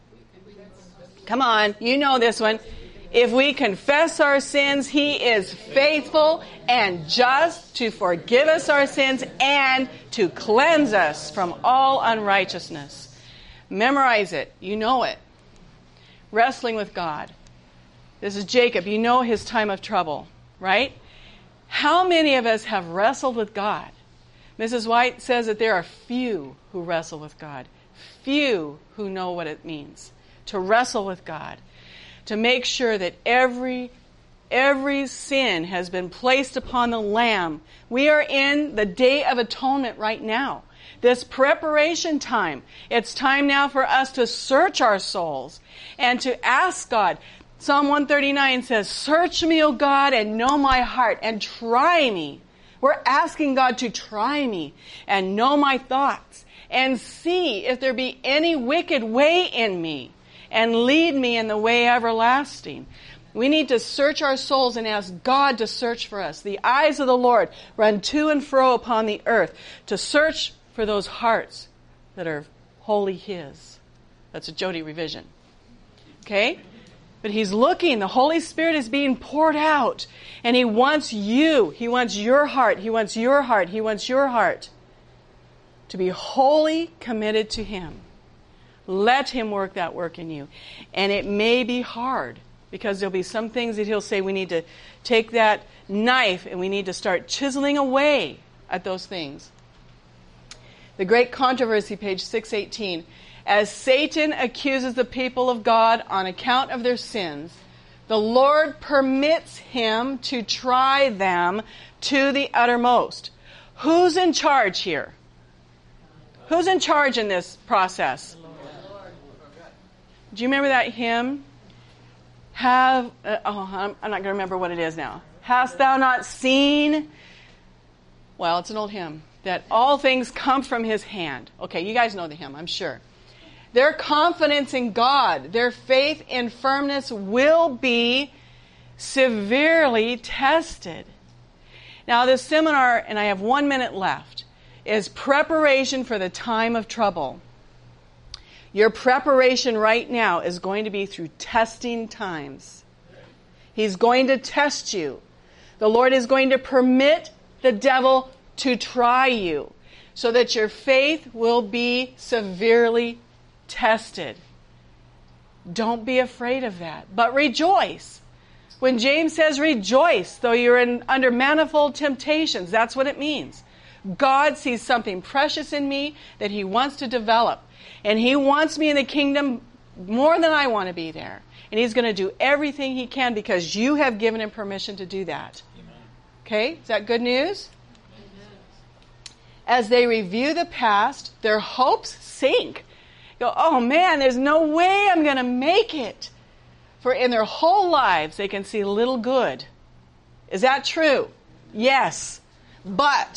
Come on, you know this one. If we confess our sins, he is faithful and just to forgive us our sins and to cleanse us from all unrighteousness. Memorize it. You know it. Wrestling with God. This is Jacob. You know his time of trouble, right? How many of us have wrestled with God? Mrs. White says that there are few who wrestle with God. Few who know what it means to wrestle with God. To make sure that every sin has been placed upon the Lamb. We are in the Day of Atonement right now. This preparation time. It's time now for us to search our souls and to ask God. Psalm 139 says, "Search me, O God, and know my heart, and try me." We're asking God to try me and know my thoughts and see if there be any wicked way in me, and lead me in the way everlasting. We need to search our souls and ask God to search for us. The eyes of the Lord run to and fro upon the earth to search for those hearts that are wholly his. That's a Jody revision. Okay? But he's looking. The Holy Spirit is being poured out. And he wants you. He wants your heart. He wants your heart. He wants your heart to be wholly committed to him. Let him work that work in you. And it may be hard because there'll be some things that he'll say we need to take that knife and we need to start chiseling away at those things. The Great Controversy, page 618. As Satan accuses the people of God on account of their sins, the Lord permits him to try them to the uttermost. Who's in charge here? Who's in charge in this process? Do you remember that hymn? I'm not going to remember what it is now. Hast thou not seen? Well, it's an old hymn. That all things come from his hand. Okay, you guys know the hymn, I'm sure. Their confidence in God, their faith in firmness will be severely tested. Now, this seminar, and I have 1 minute left, is preparation for the time of trouble. Your preparation right now is going to be through testing times. He's going to test you. The Lord is going to permit the devil to try you so that your faith will be severely tested. Don't be afraid of that, but rejoice. When James says rejoice, though you're under manifold temptations, that's what it means. God sees something precious in me that he wants to develop. And he wants me in the kingdom more than I want to be there. And he's going to do everything he can because you have given him permission to do that. Amen. Okay? Is that good news? Amen. As they review the past, their hopes sink. Go, oh man, there's no way I'm going to make it. For in their whole lives, they can see little good. Is that true? Yes. But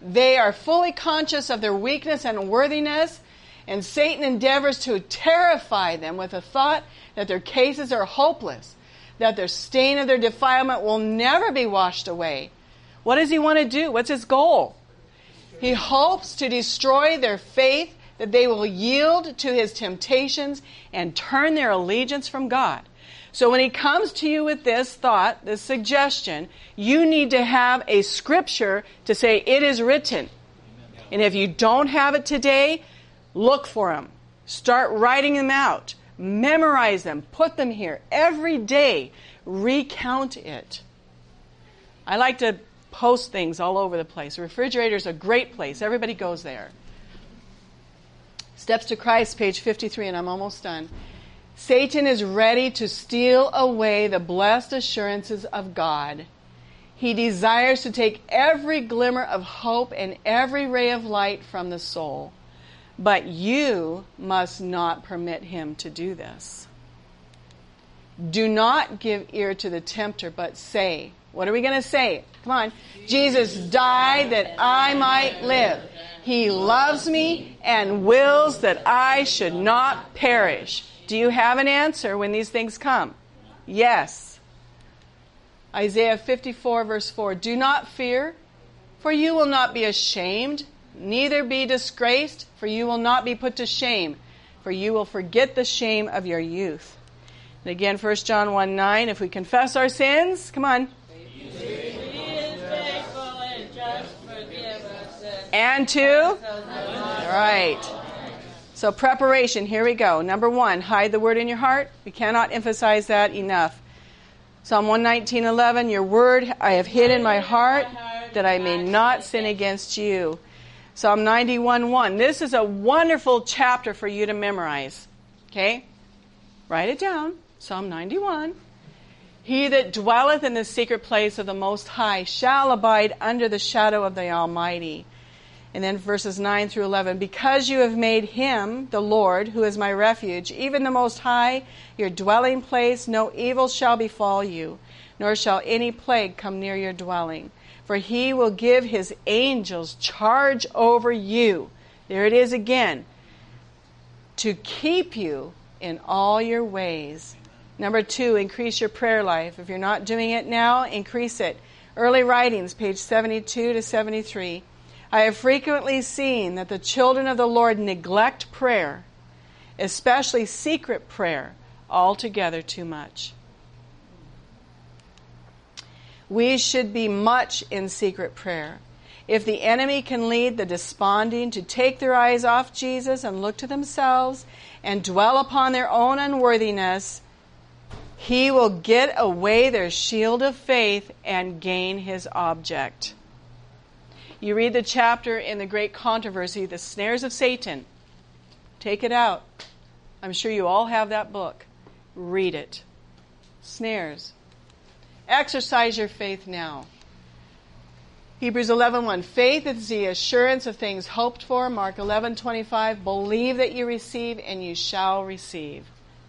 They are fully conscious of their weakness and unworthiness, and Satan endeavors to terrify them with the thought that their cases are hopeless, that their stain of their defilement will never be washed away. What does he want to do? What's his goal? He hopes to destroy their faith, that they will yield to his temptations and turn their allegiance from God. So when he comes to you with this thought, this suggestion, you need to have a scripture to say, it is written. And if you don't have it today, look for them. Start writing them out. Memorize them. Put them here. Every day, recount it. I like to post things all over the place. The refrigerator is a great place. Everybody goes there. Steps to Christ, page 53, and I'm almost done. Satan is ready to steal away the blessed assurances of God. He desires to take every glimmer of hope and every ray of light from the soul. But you must not permit him to do this. Do not give ear to the tempter, but say, what are we going to say? Come on. Jesus died that I might live. He loves me and wills that I should not perish. Do you have an answer when these things come? Yes. Isaiah 54 verse 4. Do not fear, for you will not be ashamed, neither be disgraced, for you will not be put to shame, for you will forget the shame of your youth. And again, 1 John 1:9, if we confess our sins, come on. He is faithful and just forgive us. And to? All right. So preparation, here we go. Number 1, hide the word in your heart. We cannot emphasize that enough. Psalm 119:11, your word I have hid in my heart that I may not sin against you. Psalm 91:1. This is a wonderful chapter for you to memorize. Okay? Write it down. Psalm 91. He that dwelleth in the secret place of the Most High shall abide under the shadow of the Almighty. And then verses 9 through 11. Because you have made him, the Lord, who is my refuge, even the Most High, your dwelling place, no evil shall befall you, nor shall any plague come near your dwelling. For he will give his angels charge over you. There it is again. To keep you in all your ways. Number 2, increase your prayer life. If you're not doing it now, increase it. Early Writings, page 72 to 73. I have frequently seen that the children of the Lord neglect prayer, especially secret prayer, altogether too much. We should be much in secret prayer. If the enemy can lead the desponding to take their eyes off Jesus and look to themselves and dwell upon their own unworthiness, he will get away their shield of faith and gain his object. You read the chapter in the Great Controversy, The Snares of Satan. Take it out. I'm sure you all have that book. Read it. Snares. Exercise your faith now. Hebrews 11:1. Faith is the assurance of things hoped for. Mark 11:25. Believe that you receive and you shall receive.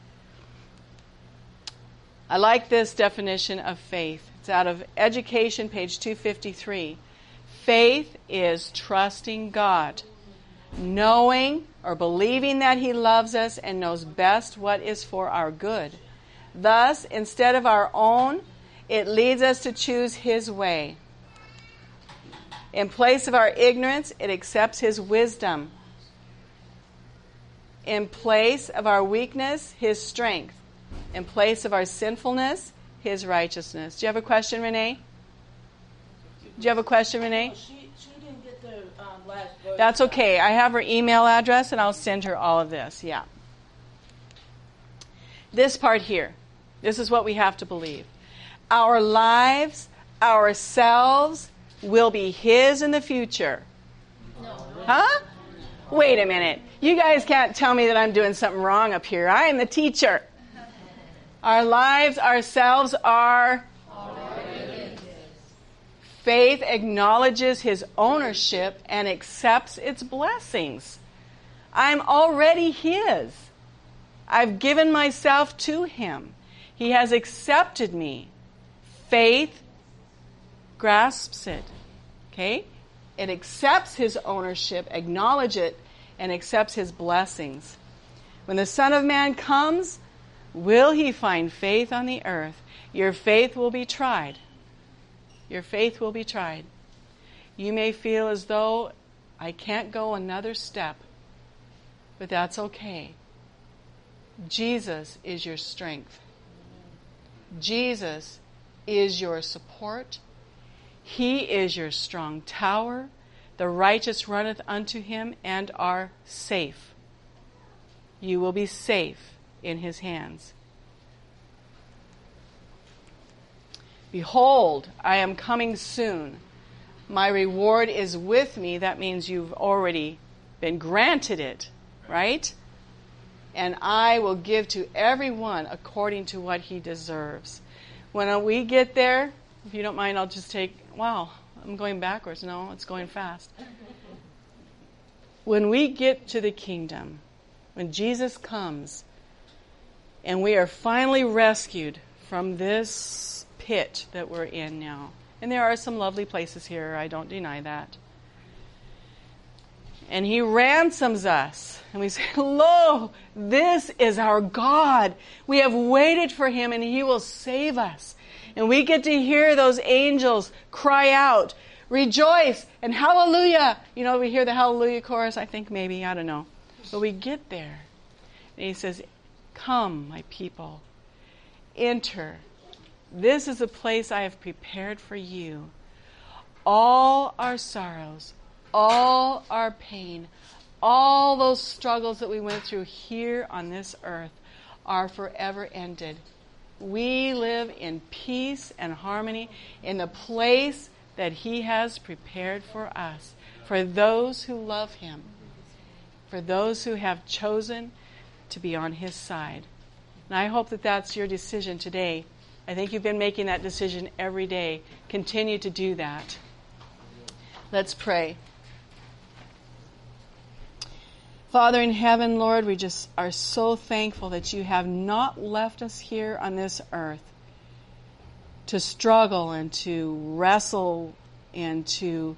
I like this definition of faith. It's out of Education, page 253. Faith is trusting God, knowing or believing that he loves us and knows best what is for our good. Thus, instead of our own, it leads us to choose his way. In place of our ignorance, it accepts his wisdom. In place of our weakness, his strength. In place of our sinfulness, his righteousness. Do you have a question, Renee? Do you have a question, Renee? She didn't get the last verse. That's okay. I have her email address, and I'll send her all of this. Yeah. This part here. This is what we have to believe. Our lives, ourselves, will be his in the future. No. Huh? Wait a minute. You guys can't tell me that I'm doing something wrong up here. I am the teacher. Our lives, ourselves are... Faith acknowledges his ownership and accepts its blessings. I'm already his. I've given myself to him. He has accepted me. Faith grasps it. Okay? it accepts his ownership, acknowledge it, and accepts his blessings. When the Son of Man comes, will he find faith on the earth? Your faith will be tried. Your faith will be tried. You may feel as though I can't go another step, but that's okay. Jesus is your strength. Jesus is your support. He is your strong tower. The righteous runneth unto him and are safe. You will be safe in his hands. Behold, I am coming soon. My reward is with me. That means you've already been granted it, right? And I will give to everyone according to what he deserves. When we get there, if you don't mind, I'll just wow, I'm going backwards. No, it's going fast. When we get to the kingdom, when Jesus comes, and we are finally rescued from this pit that we're in now. And there are some lovely places here, I don't deny that. And he ransoms us. And we say, lo, this is our God. We have waited for him and he will save us. And we get to hear those angels cry out, rejoice and hallelujah. You know, we hear the hallelujah chorus, I think maybe, I don't know. But we get there. And he says, come, my people, enter. This is a place I have prepared for you. All our sorrows, all our pain, all those struggles that we went through here on this earth are forever ended. We live in peace and harmony in the place that he has prepared for us, for those who love him, for those who have chosen to be on his side. And I hope that that's your decision today. I think you've been making that decision every day. Continue to do that. Let's pray. Father in heaven, Lord, we just are so thankful that you have not left us here on this earth to struggle and to wrestle and to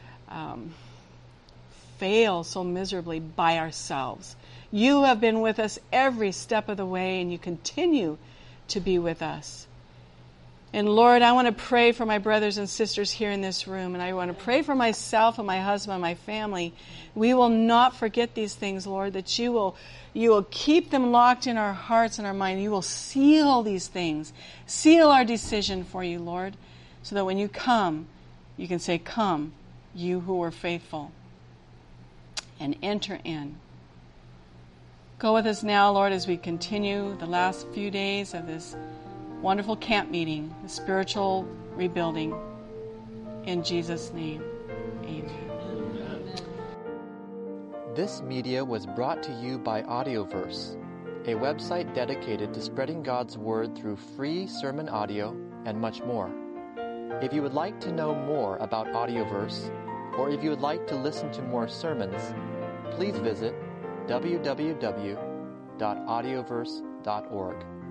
fail so miserably by ourselves. You have been with us every step of the way, and you continue to be with us. And Lord, I want to pray for my brothers and sisters here in this room, and I want to pray for myself and my husband and my family. We will not forget these things, Lord, that you will keep them locked in our hearts and our mind. You will seal these things. Seal our decision for you, Lord, so that when you come, you can say, come, you who are faithful, and enter in. Go with us now, Lord, as we continue the last few days of this wonderful camp meeting, the spiritual rebuilding. In Jesus' name, amen. This media was brought to you by Audioverse, a website dedicated to spreading God's Word through free sermon audio and much more. If you would like to know more about Audioverse, or if you would like to listen to more sermons, please visit www.audioverse.org.